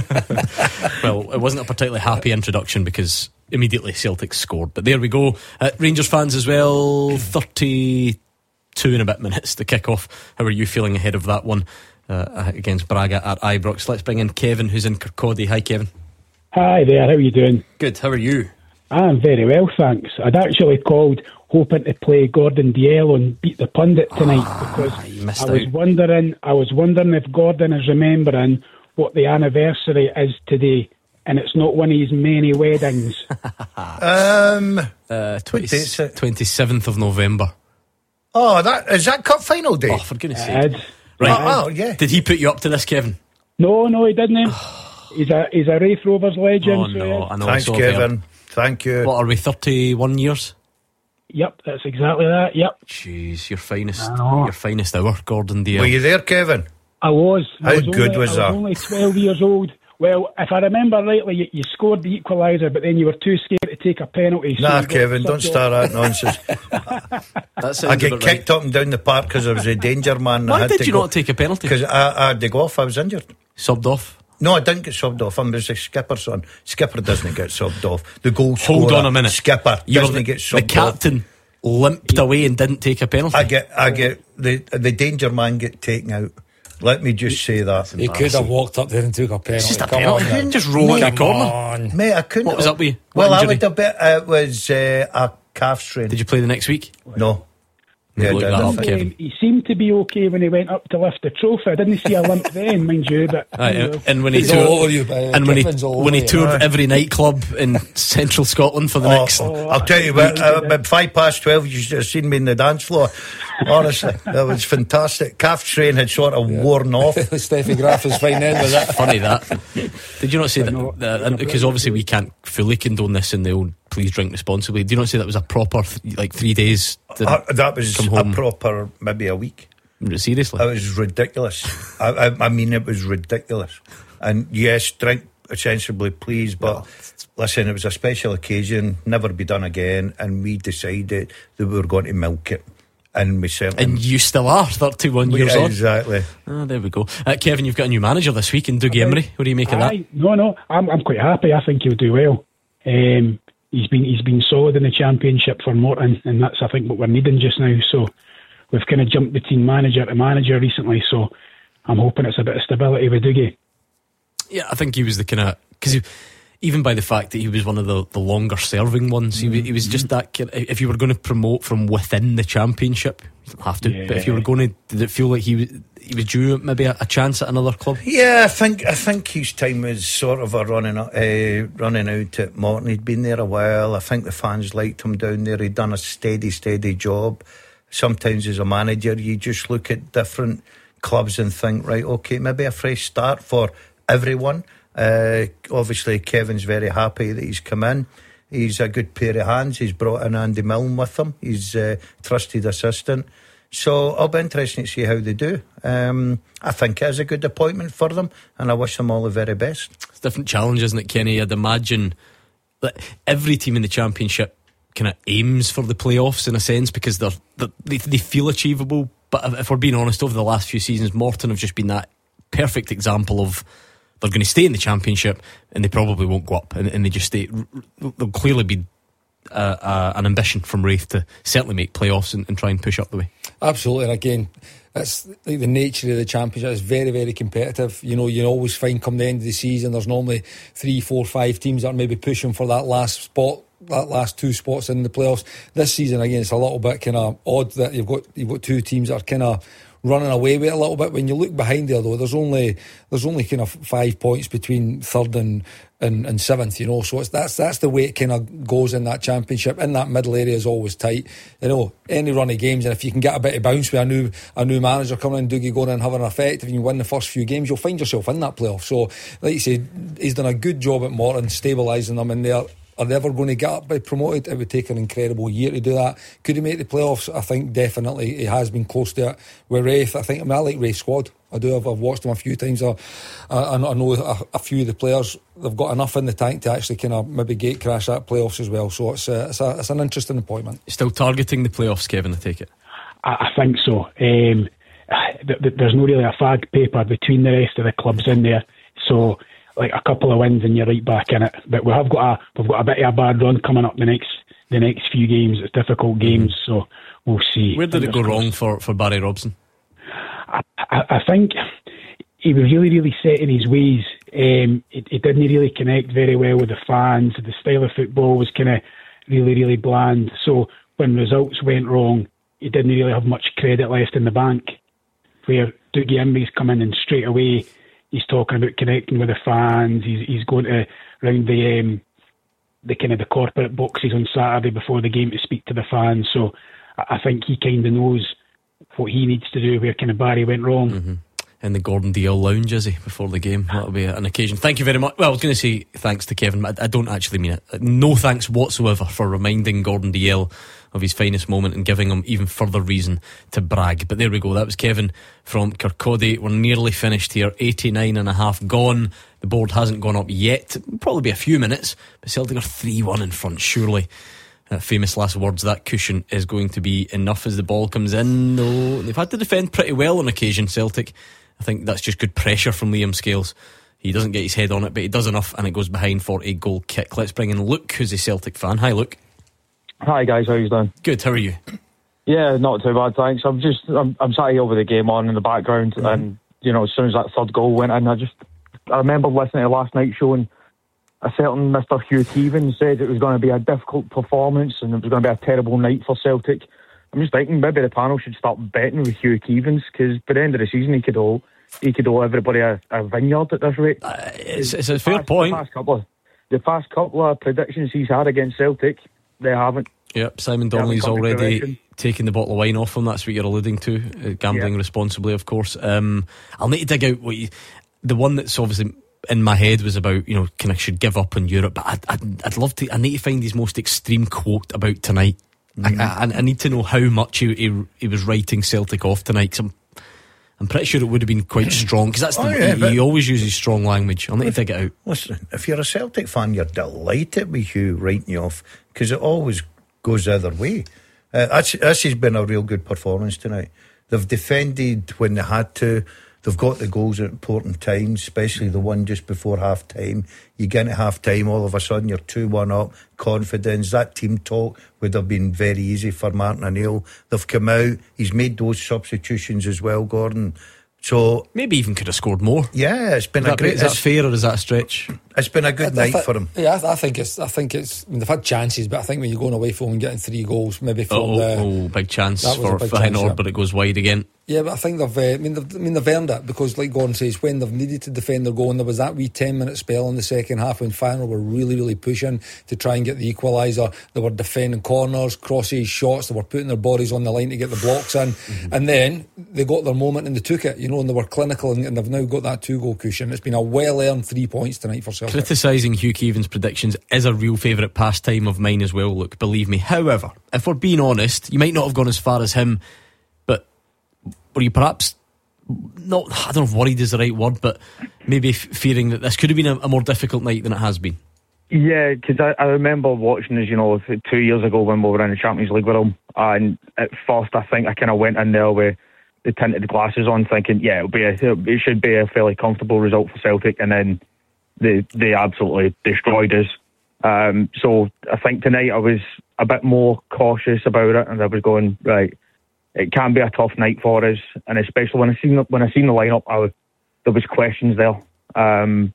Well, it wasn't a particularly happy introduction because immediately Celtic scored, but there we go. uh, Rangers fans as well, thirty-two and a bit minutes to kick off. How are you feeling ahead of that one uh, against Braga at Ibrox? Let's bring in Kevin, who's in Kirkcaldy. Hi Kevin. Hi there, how are you doing? Good, how are you? I'm very well, thanks. I'd actually called hoping to play Gordon Dalziel and beat the pundit tonight ah, because I was out. wondering I was wondering if Gordon is remembering what the anniversary is today, and it's not one of his many weddings. um, uh, twenty-seventh of November. Oh, that is that cup final day? Oh, for goodness sake! Right. Oh, oh, yeah. Did he put you up to this, Kevin? No, no, he didn't. He's a he's a Wraith Rovers legend. Oh no, so I know. Thanks, so Kevin. there. Thank you. What are we? Thirty-one years. Yep, that's exactly that. Yep. Jeez, your finest, your finest hour, Gordon Dalziel. Were you there, Kevin? I was. How I was good only, was I that? was only twelve years old. Well, if I remember rightly, you, you scored the equaliser, but then you were too scared to take a penalty. So Nah, Kevin, don't start that nonsense. That I get kicked right. up and down the park because I was a danger man. Why I had did to you go, not take a penalty? Because I, I had to go off. I was injured. Subbed off? No, I didn't get subbed off. I was a skipper, son. Skipper doesn't get subbed off. The goal scorer, hold on a minute. Skipper you doesn't the, get subbed off. The captain off. limped away and didn't take a penalty. I get, I get the the danger man get taken out. Let me just say that. He could have walked up there and took a penalty. It's just a Come penalty. on, just roll in the corner. On. Mate, I couldn't. What was up with you? Well, what I would have been. It was uh, a calf strain. Did you play the next week? No. Yeah, Look I that did. up, Kevin. He seemed to be okay when he went up to lift the trophy. I didn't see a limp then, mind you. But Right, you know. and when he He's toured, all over you, uh, and when he Kevin's all when he over you. toured Aye. every nightclub in central Scotland for the Oh, next. oh, I'll tell you what, uh, about five past twelve, you should have seen me in the dance floor. Honestly, that was fantastic. Calf strain had sort of yeah. worn off. Steffi Graf is fine then with that. Funny that. Did you not say that? that because obviously we can't fully condone this in the old please drink responsibly. Did you not say that was a proper th- like three days? Uh, that was come home? a proper maybe a week. Seriously, it was ridiculous. I, I, I mean, it was ridiculous. And yes, drink sensibly, please. But well, listen, it was a special occasion, never be done again, and we decided that we were going to milk it. And we certainly, and you still are thirty-one years yeah, on. Exactly. Oh, there we go. Uh, Kevin, you've got a new manager this week in Dougie Emery. What do you make of Aye, that? No, no, I'm I'm quite happy. I think he'll do well. Um, he's been he's been solid in the Championship for Morton, and that's I think what we're needing just now. So we've kind of jumped between manager to manager recently. So I'm hoping it's a bit of stability with Dougie. Yeah, I think he was the kind of because. Even by the fact that he was one of the, the longer serving ones, he, mm-hmm. he was just that kind of, if you were going to promote from within the Championship, you don't have to, yeah. but if you were going to, did it feel like he was, he was due maybe a, a chance at another club? Yeah, I think I think his time was sort of a running uh, running out at Morton. He'd been there a while. I think the fans liked him down there. He'd done a steady, steady job. Sometimes as a manager, you just look at different clubs and think, right, okay, maybe a fresh start for everyone. Uh, obviously Kevin's very happy that he's come in. He's a good pair of hands. He's brought in Andy Milne with him. He's a uh, trusted assistant. So it'll be interesting to see how they do. Um, I think it is a good appointment for them, and I wish them all the very best. It's a different challenge, isn't it, Kenny? I'd imagine that every team in the Championship kind of aims for the playoffs in a sense, because they're, they're, they they feel achievable. But if we're being honest, over the last few seasons, Morton have just been that perfect example of they're going to stay in the Championship and they probably won't go up, and, and they just stay. There'll clearly be uh, uh, an ambition from Raith to certainly make playoffs and, and try and push up the way. Absolutely, and again, it's like the nature of the Championship is very, very competitive. You know, you always find come the end of the season, there's normally three, four, five teams that are maybe pushing for that last spot, that last two spots in the playoffs. This season, again, it's a little bit kind of odd that you've got you've got two teams that are kind of running away with it a little bit. When you look behind there, though, there's only there's only kind of five points between third and and, and seventh. You know, so it's that's that's the way it kind of goes in that Championship. In that middle area is always tight. You know, any run of games, and if you can get a bit of bounce with a new a new manager coming in, Dougie going in and having an effect, if you win the first few games, you'll find yourself in that playoff. So, like you say, he's done a good job at Morton stabilising them in there. Are they ever going to get up by promoted? It would take an incredible year to do that. Could he make the playoffs? I think definitely he has been close to it. With Raith, I think I, mean, I like Raith's squad. I do. I've, I've watched them a few times. I, I, I know a, a few of the players. They've got enough in the tank to actually kind of maybe gate crash that playoffs as well. So it's a, it's, a, it's an interesting appointment. You're still targeting the playoffs, Kevin, I take it? I, I think so. Um, th- th- there's no really a fag paper between the rest of the clubs in there. So, like a couple of wins and you're right back in it. But we have got a we've got a bit of a bad run coming up the next the next few games. It's difficult games, so we'll see. Where did it go wrong for, for Barry Robson? I, I, I think he was really really set in his ways. Um, he, he didn't really connect very well with the fans. The style of football was kind of really really bland. So when results went wrong, he didn't really have much credit left in the bank. Where Dougie Imrie's come in and straight away he's talking about connecting with the fans. He's he's going to round the um, the kind of the corporate boxes on Saturday before the game to speak to the fans. So I think he kind of knows what he needs to do where kind of Barry went wrong. Mm-hmm. In the Gordon Dalziel lounge, is he, before the game? That'll be an occasion. Thank you very much. Well, I was going to say thanks to Kevin, but I don't actually mean it. No thanks whatsoever for reminding Gordon Dalziel of his finest moment and giving him even further reason to brag. But there we go. That was Kevin from Kirkcaldy. We're nearly finished here. eighty-nine and a half gone. The board hasn't gone up yet. It'll probably be a few minutes, but Celtic are three one in front. Surely, uh, famous last words, that cushion is going to be enough as the ball comes in. Though they've had to defend pretty well on occasion, Celtic. I think that's just good pressure from Liam Scales. He doesn't get his head on it, but he does enough, and it goes behind for a goal kick. Let's bring in Luke, who's a Celtic fan. Hi, Luke. Hi guys, how are you doing? Good, how are you? Yeah, not too bad, thanks. I'm just I'm, I'm sat here with the game on in the background, mm-hmm. and you know, as soon as that third goal went in, I just I remember listening to last night's show, and a certain Mister Hugh Keevan said it was going to be a difficult performance and it was going to be a terrible night for Celtic. I'm just thinking maybe the panel should start betting with Hugh Keevans, because by the end of the season he could owe he could owe everybody a, a vineyard at this rate. Uh, it's, it's a fair past, point. The past, couple of, the past couple of predictions he's had against Celtic, they haven't. Yep, Simon Donnelly's already taking the bottle of wine off him. That's what you're alluding to. Uh, gambling yep. responsibly, of course. Um, I'll need to dig out what you, the one that's obviously in my head was about, you know, kind of should give up on Europe. But I'd, I'd, I'd love to. I need to find his most extreme quote about tonight. Mm. I, I, I need to know how much he, he, he was writing Celtic off tonight. Cause I'm, I'm pretty sure it would have been quite strong, because that's the, oh, yeah, he, he always uses strong language. I'll need to dig it out. Listen, if you're a Celtic fan, you're delighted with Hugh writing you off, because it always goes the other way. Uh, that's, this has been a real good performance tonight. They've defended when they had to. They've got the goals at important times, especially the one just before half time. You get into half time, all of a sudden you're two one up, confidence. That team talk would have been very easy for Martin O'Neill. They've come out, he's made those substitutions as well, Gordon. So maybe even could have scored more. Yeah, it's been is a great. Is that fair or is that a stretch? It's been a good I, night I th- for him. Yeah, I, th- I think it's. I think it's. I mean, they've had chances, but I think when you're going away from and getting three goals, maybe from oh, the oh, big chance for big Feyenoord, yeah. but it goes wide again. Yeah, but I think they've. Uh, I mean, they've, I mean, they've earned it, because, like Gordon says, when they've needed to defend their goal, and there was that wee ten-minute spell in the second half when Feyenoord were really, really pushing to try and get the equaliser. They were defending corners, crosses, shots. They were putting their bodies on the line to get the blocks in, mm-hmm. and then they got their moment and they took it. You know, and they were clinical, and, and they've now got that two-goal cushion. It's been a well-earned three points tonight for Celtic. Criticising Hugh Keevan's predictions is a real favourite pastime of mine as well, look, believe me. However, if we're being honest, you might not have gone as far as him, but were you perhaps not, I don't know if worried is the right word, but maybe f- fearing that this could have been a, a more difficult night than it has been? Yeah, because I, I remember watching us, you know, two years ago when we were in the Champions League with him, and at first I think I kind of went in there with the tinted glasses on, thinking, yeah, it'll be a, it should be a fairly comfortable result for Celtic, and then they they absolutely destroyed us. Um, so I think tonight I was a bit more cautious about it, and I was going, right, it can be a tough night for us, and especially when I seen when I seen the lineup, I was, there was questions there. Um,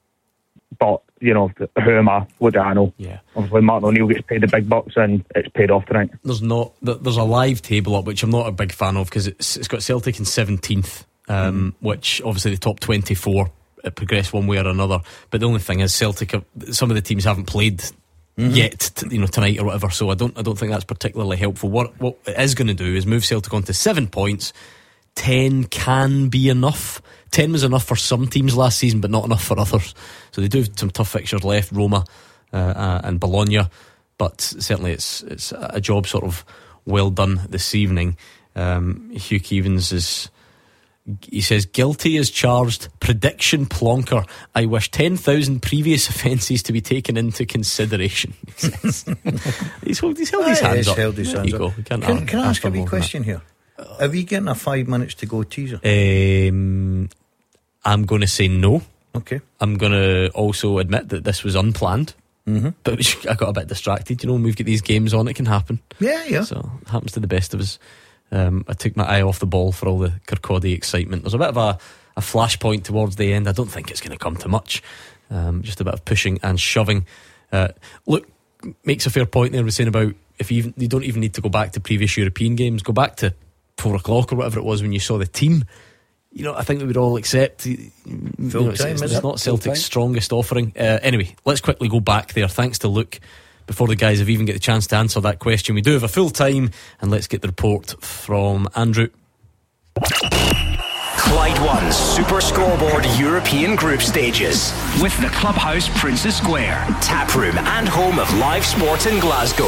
but you know, who am I? What do I know? Yeah. Obviously, Martin O'Neill gets paid the big bucks, and it's paid off tonight. There's not. There's a live table up, which I'm not a big fan of, because it's it's got Celtic in seventeenth, um, mm. which obviously the top twenty-four it progressed one way or another. But the only thing is, Celtic have, some of the teams haven't played mm-hmm. yet, t- you know, tonight or whatever. So I don't I don't think that's particularly helpful. What what it is going to do is move Celtic on to seven points. Ten can be enough. Ten was enough for some teams last season, but not enough for others. So they do have some tough fixtures left, Roma uh, uh, and Bologna, but certainly it's it's a job sort of well done this evening. Um, Hugh Keevans is, he says, guilty as charged, prediction plonker. I wish ten thousand previous offences to be taken into consideration. He says. he's, held, he's held his Ah, hands yes, up. held his There hands you up. go. Can, Can, can I ask a wee more than question that. here? Are we getting a five minutes to go teaser? Um, I'm going to say no. Okay. I'm going to also admit that this was unplanned. Mm-hmm. But I got a bit distracted. You know, when we've got these games on, it can happen. Yeah, yeah. So it happens to the best of us. Um, I took my eye off the ball for all the Kirkcaldy excitement. There's a bit of a, a flashpoint towards the end. I don't think it's going to come to much. Um, just a bit of pushing and shoving. Uh, look, makes a fair point there. We're saying about if you, even, you don't even need to go back to previous European games. Go back to four o'clock or whatever it was when you saw the team. You know, I think we would all accept. You know, it's, time, it's, is it's it? not Celtic's strongest offering. Uh, anyway, let's quickly go back there. Thanks to Luke. Before the guys have even got the chance to answer that question, we do have a full time, and let's get the report from Andrew. Clyde One Super Scoreboard European Group Stages with the Clubhouse Princess Square, taproom and home of live sport in Glasgow.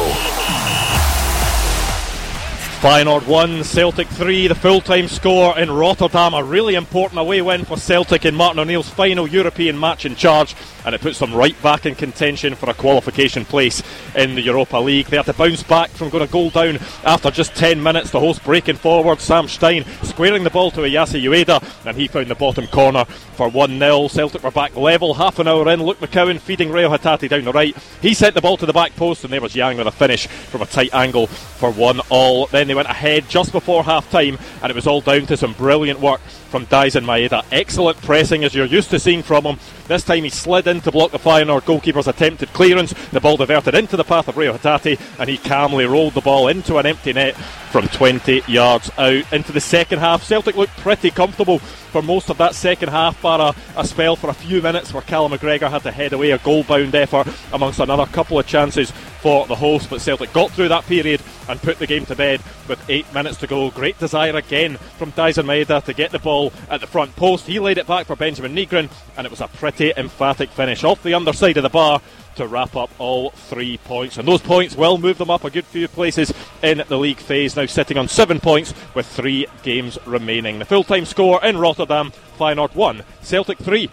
Feyenoord one, Celtic three, the full-time score in Rotterdam. A really important away win for Celtic in Martin O'Neill's final European match in charge, and it puts them right back in contention for a qualification place in the Europa League. They had to bounce back from going a goal down after just ten minutes. The host breaking forward, Sam Stein squaring the ball to Ayase Ueda, and he found the bottom corner for one nil. Celtic were back level half an hour in. Luke McCowan feeding Reo Hatate down the right. He sent the ball to the back post, and there was Yang with a finish from a tight angle for one all. Then they went ahead just before half time, and it was all down to some brilliant work from Daisen Maeda. Excellent pressing as you're used to seeing from him. This time he slid in to block the Feyenoord goalkeeper's attempted clearance. The ball diverted into the path of Reo Hatate, and he calmly rolled the ball into an empty net from twenty yards out. Into the second half, Celtic looked pretty comfortable for most of that second half, bar a, a spell for a few minutes where Callum McGregor had to head away a goal-bound effort amongst another couple of chances for the host. But Celtic got through that period and put the game to bed with eight minutes to go. Great desire again from Daisen Maeda to get the ball at the front post. He laid it back for Benjamin Nygren, and it was a pretty emphatic finish off the underside of the bar to wrap up all three points. And those points will move them up a good few places in the league phase, now sitting on seven points with three games remaining. The full-time score in Rotterdam, Feyenoord one, Celtic three.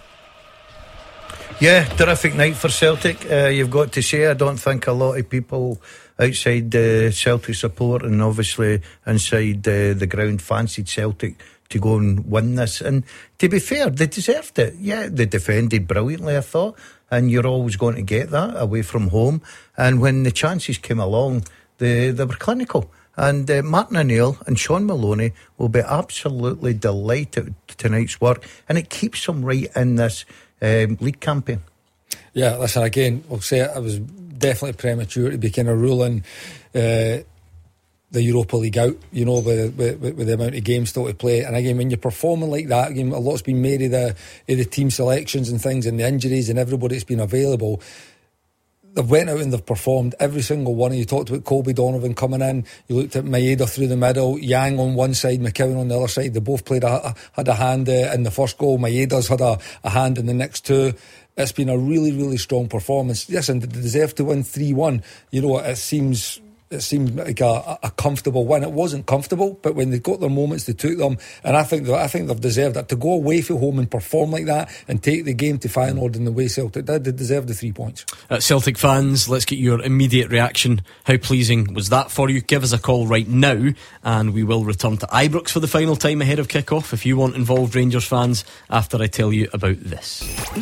Yeah, terrific night for Celtic. Uh, you've got to say, I don't think a lot of people outside the uh, Celtic support and obviously inside uh, the ground fancied Celtic to go and win this. And to be fair, they deserved it. Yeah, they defended brilliantly, I thought, and you're always going to get that away from home. And when the chances came along, they, they were clinical. And uh, Martin O'Neill and Sean Maloney will be absolutely delighted with tonight's work, and it keeps them right in this um, league campaign. Yeah, listen, again, I'll say it, it was definitely premature to be kind of ruling uh, the Europa League out, you know, with, with, with the amount of games still to play. And again, when you're performing like that, again, a lot's been made of the, of the team selections and things and the injuries and everybody that's been available. They've went out and they've performed, every single one. You talked about Colby Donovan coming in, you looked at Maeda through the middle, Yang on one side, McCowan on the other side. They both played a, had a hand uh, in the first goal. Maeda's had a, a hand in the next two. It's been a really, really strong performance. Yes, and they deserve to win three one. You know, it seems it seemed like a, a comfortable win. It wasn't comfortable, but when they got their moments, they took them. And I think that, I think they've deserved it. To go away from home and perform like that and take the game to Feyenoord in the way Celtic did, they deserve the three points. Uh, Celtic fans, let's get your immediate reaction. How pleasing was that for you? Give us a call right now, and we will return to Ibrox for the final time ahead of kick-off if you want involved, Rangers fans, after I tell you about this.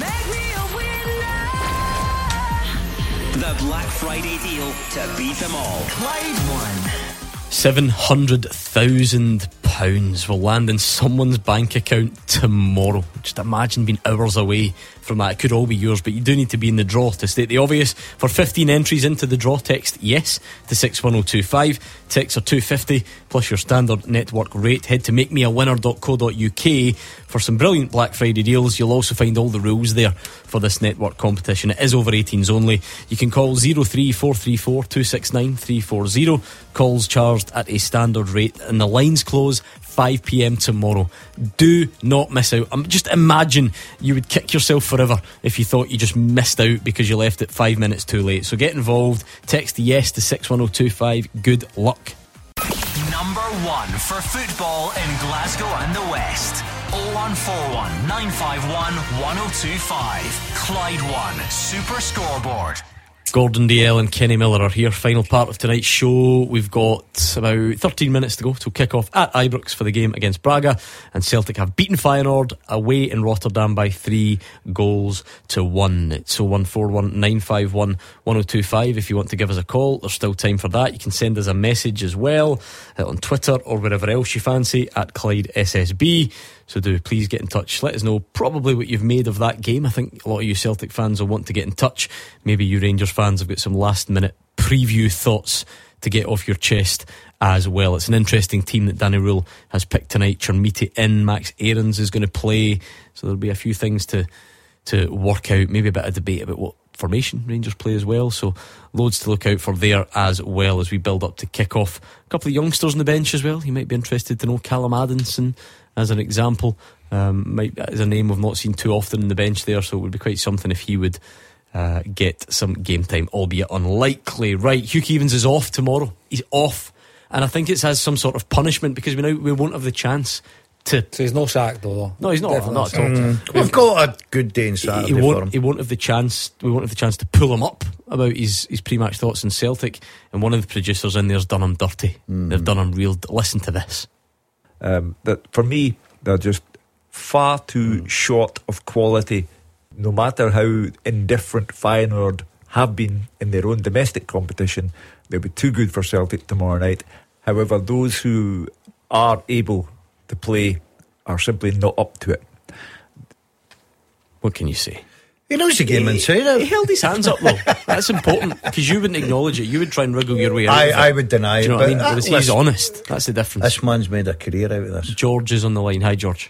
The Black Friday deal to beat them all. Clyde One. seven hundred thousand pounds will land in someone's bank account tomorrow. Just imagine being hours away from that. It could all be yours, but you do need to be in the draw. To state the obvious, for fifteen entries into the draw, text yes to six one oh two five. Texts are two fifty plus your standard network rate. Head to make me a winner dot co dot uk for some brilliant Black Friday deals. You'll also find all the rules there for this network competition. It is over eighteens only. You can call oh three four three four two six nine three four oh. Calls charged at a standard rate, and the lines close five p.m. tomorrow. Do not miss out. Um, just imagine you would kick yourself forever if you thought you just missed out because you left it five minutes too late. So get involved. Text yes to six one oh two five. Good luck. Number one for football in Glasgow and the West. oh one four one nine five one one oh two five. Clyde One Super Scoreboard. Gordon Dalziel and Kenny Miller are here. Final part of tonight's show. We've got about thirteen minutes to go till kick off at Ibrox for the game against Braga, and Celtic have beaten Feyenoord away in Rotterdam by three goals to one. It's oh one four one nine five one one oh two five. If you want to give us a call, there's still time for that. You can send us a message as well uh, on Twitter or wherever else you fancy at Clyde S S B. So do please get in touch. Let us know probably what you've made of that game. I think a lot of you Celtic fans will want to get in touch. Maybe you Rangers fans have got some last minute preview thoughts to get off your chest as well. It's an interesting team that Danny Rule has picked tonight. Chermiti in, Max Aarons is going to play, so there'll be a few things to to work out. Maybe a bit of debate about what formation Rangers play as well, so loads to look out for there as well as we build up to kick off. A couple of youngsters on the bench as well. You might be interested to know Callum Addinson as an example. Um, might is a name we've not seen too often on the bench there, so it would be quite something if he would uh, get some game time, albeit unlikely. Right, Hugh Keevins is off tomorrow. He's off, and I think it's as some sort of punishment because we now we won't have the chance to. So he's not sacked though, though. No, he's not. Definitely not at all. Mm. We've got a good day in Saturday he won't, for him. He won't have the chance. We won't have the chance to pull him up about his, his pre-match thoughts on Celtic. And one of the producers in there's done him dirty. Mm. They've done him real. Listen to this. Um, that for me, they're just far too mm. short of quality. No matter how indifferent Feyenoord have been in their own domestic competition, they'll be too good for Celtic tomorrow night. However, those who are able to play are simply not up to it. What can you say? He knows the game he, inside out. He held his hands up though. That's important because you wouldn't acknowledge it. You would try and wriggle your way out. I, of it. I would deny Do you know it. what I mean? But Whereas he's honest. That's the difference. This man's made a career out of this. George is on the line. Hi, George.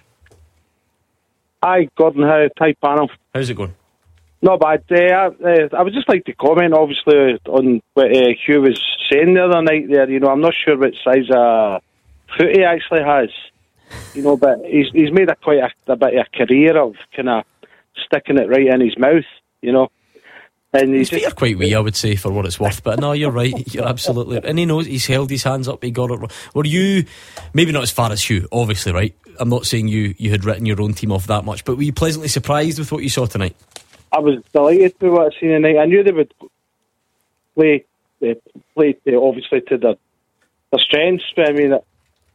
Hi, Gordon. Hi, hi panel. How's it going? Not bad. Uh, uh, I would just like to comment, obviously, on what uh, Hugh was saying the other night there. You know, I'm not sure what size of foot he actually has. You know, but he's he's made a quite a, a bit of a career of kind of sticking it right in his mouth. You know, and his feet are quite wee, I would say, for what it's worth. But no, you're right. You're absolutely right. And he knows he's held his hands up. He got it wrong. Were you maybe not as far as Hugh? Obviously, right. I'm not saying you you had written your own team off that much, but were you pleasantly surprised with what you saw tonight? I was delighted with what I seen tonight. I knew they would play, they play to, obviously to their their strengths. But I mean,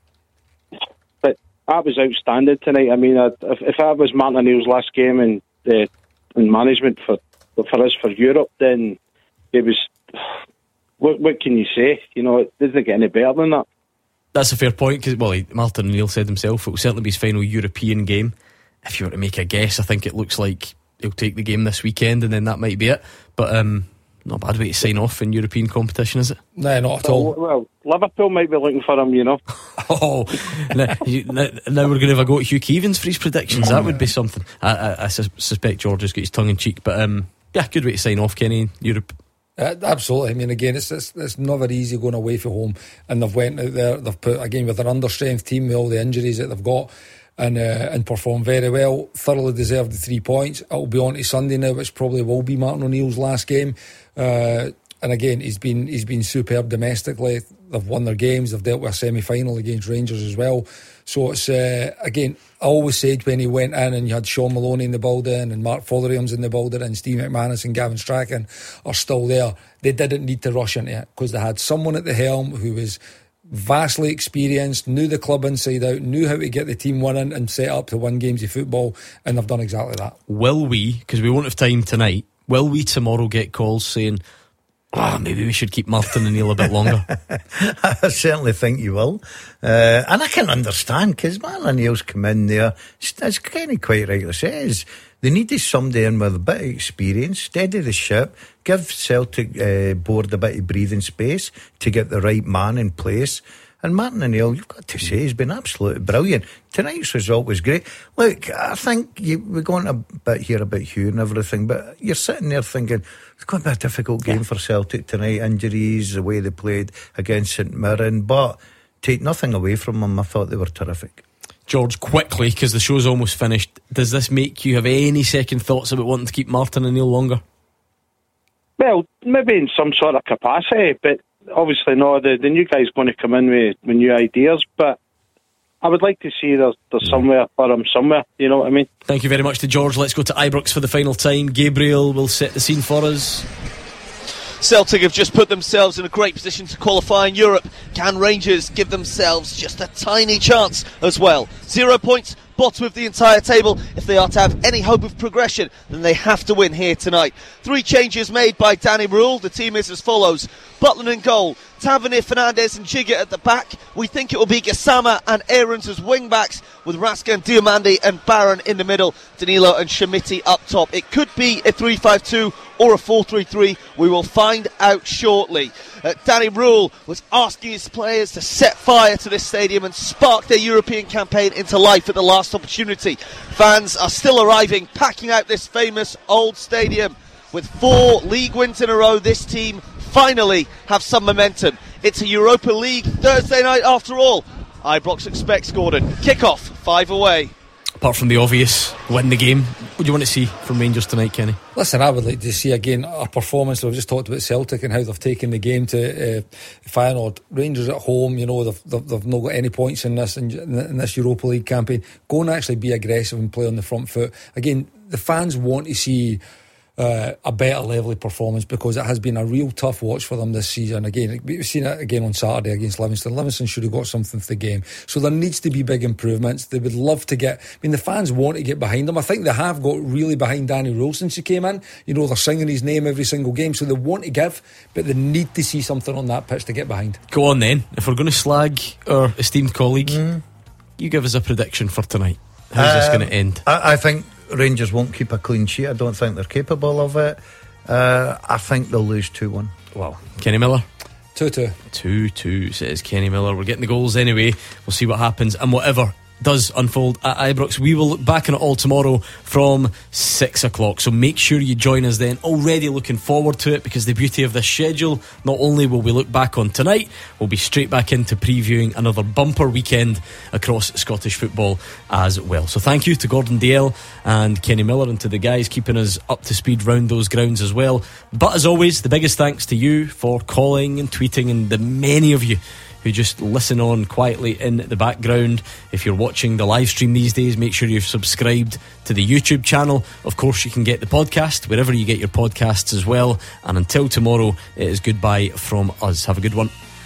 but that was outstanding tonight. I mean, if, if that was Martin O'Neill's last game in the in management for for us for Europe, then it was. What, what can you say? You know, it doesn't get any better than that. That's a fair point because, well, Martin O'Neill said himself it will certainly be his final European game. If you were to make a guess, I think it looks like he'll take the game this weekend and then that might be it. But um, not a bad way to sign off in European competition, is it? No, not at all. Well, Liverpool might be looking for him, you know. oh, now, now, now we're going to have a go at Hugh Keevins for his predictions. That would be something. I, I, I suspect George has got his tongue in cheek. But um, yeah, good way to sign off, Kenny, in Europe. Uh, absolutely. I mean, again, it's, it's it's never easy going away from home, and they've went out there. They've put again with an understrength team with all the injuries that they've got. and uh, and performed very well. Thoroughly deserved the three points. It'll be on to Sunday now, which probably will be Martin O'Neill's last game. Uh, and again, he's been he's been superb domestically. They've won their games. They've dealt with a semi-final against Rangers as well. So it's uh, again, I always said when he went in and you had Sean Maloney in the building and Mark Fotheringhams in the building and Steve McManus and Gavin Strachan are still there, they didn't need to rush into it because they had someone at the helm who was vastly experienced, knew the club inside out, knew how to get the team winning and set up to win games of football, and they've done exactly that. Will we, because we won't have time tonight, will we tomorrow get calls saying, oh, maybe we should keep Martin O'Neill a bit longer? I certainly think you will. Uh, and I can understand, because Martin O'Neill's come in there, as Kenny quite rightly says, they needed somebody in with a bit of experience, steady the ship, give Celtic uh, board a bit of breathing space to get the right man in place. And Martin O'Neill, you've got to say, he's been absolutely brilliant. Tonight's result was great. Look, I think you, we're going a bit here about Hugh and everything, but you're sitting there thinking, it's going to be a difficult game yeah. for Celtic tonight. Injuries, the way they played against St Mirren, but take nothing away from them, I thought they were terrific. George, quickly, because the show's almost finished, does this make you have any second thoughts about wanting to keep Martin O'Neill longer? Well, maybe in some sort of capacity, but obviously no, the, the new guy's going to come in with, with new ideas, but I would like to see there's, there's somewhere for him somewhere, you know what I mean? Thank you very much to George. Let's go to Ibrox for the final time. Gabriel will set the scene for us. Celtic have just put themselves in a great position to qualify in Europe. Can Rangers give themselves just a tiny chance as well? Zero points, bottom of the entire table. If they are to have any hope of progression, then they have to win here tonight. Three changes made by Danny Rule. The team is as follows: Butland in goal, Tavernier, Fernandez and Jigger at the back. We think it will be Gassama and Aarons as wing backs, with Raska and Diomande and Barron in the middle, Danilo and Shamiti up top. It could be a three five two or a four three three. We will find out shortly. Uh, Danny Rule was asking his players to set fire to this stadium and spark their European campaign into life at the last opportunity. Fans are still arriving, packing out this famous old stadium. With four league wins in a row, this team finally have some momentum. It's a Europa League Thursday night after all. Ibrox expects Gordon. Kick-off, five away. Apart from the obvious, win the game, what do you want to see from Rangers tonight, Kenny? Listen, I would like to see again a performance. We've just talked about Celtic and how they've taken the game to uh, Feyenoord. Rangers at home, you know, they've, they've, they've not got any points in this in, in this Europa League campaign. Go and actually be aggressive and play on the front foot. Again, the fans want to see Uh, a better level of performance, because it has been a real tough watch for them this season. Again, we've seen it again on Saturday against Livingston. Livingston should have got something for the game, so there needs to be big improvements. They would love to get, I mean, the fans want to get behind them. I think they have got really behind Danny Rule since he came in. You know, they're singing his name every single game, so they want to give, but they need to see something on that pitch to get behind. Go on then, if we're going to slag our esteemed colleague, mm. you give us a prediction for tonight. How's um, this going to end? I, I think Rangers won't keep a clean sheet. I don't think they're capable of it. Uh, I think they'll lose two one. Wow. Kenny Miller? two two. two two, says Kenny Miller. We're getting the goals anyway. We'll see what happens. And whatever does unfold at Ibrox, we will look back on it all tomorrow from six o'clock, so make sure you join us then. Already looking forward to it, because the beauty of this schedule, not only will we look back on tonight, we'll be straight back into previewing another bumper weekend across Scottish football as well. So thank you to Gordon Dalziel and Kenny Miller, and to the guys keeping us up to speed round those grounds as well. But as always, the biggest thanks to you for calling and tweeting, and the many of you who just listen on quietly in the background. If you're watching the live stream these days, make sure you're subscribed to the YouTube channel. Of course, you can get the podcast wherever you get your podcasts as well. And until tomorrow, it is goodbye from us. Have a good one.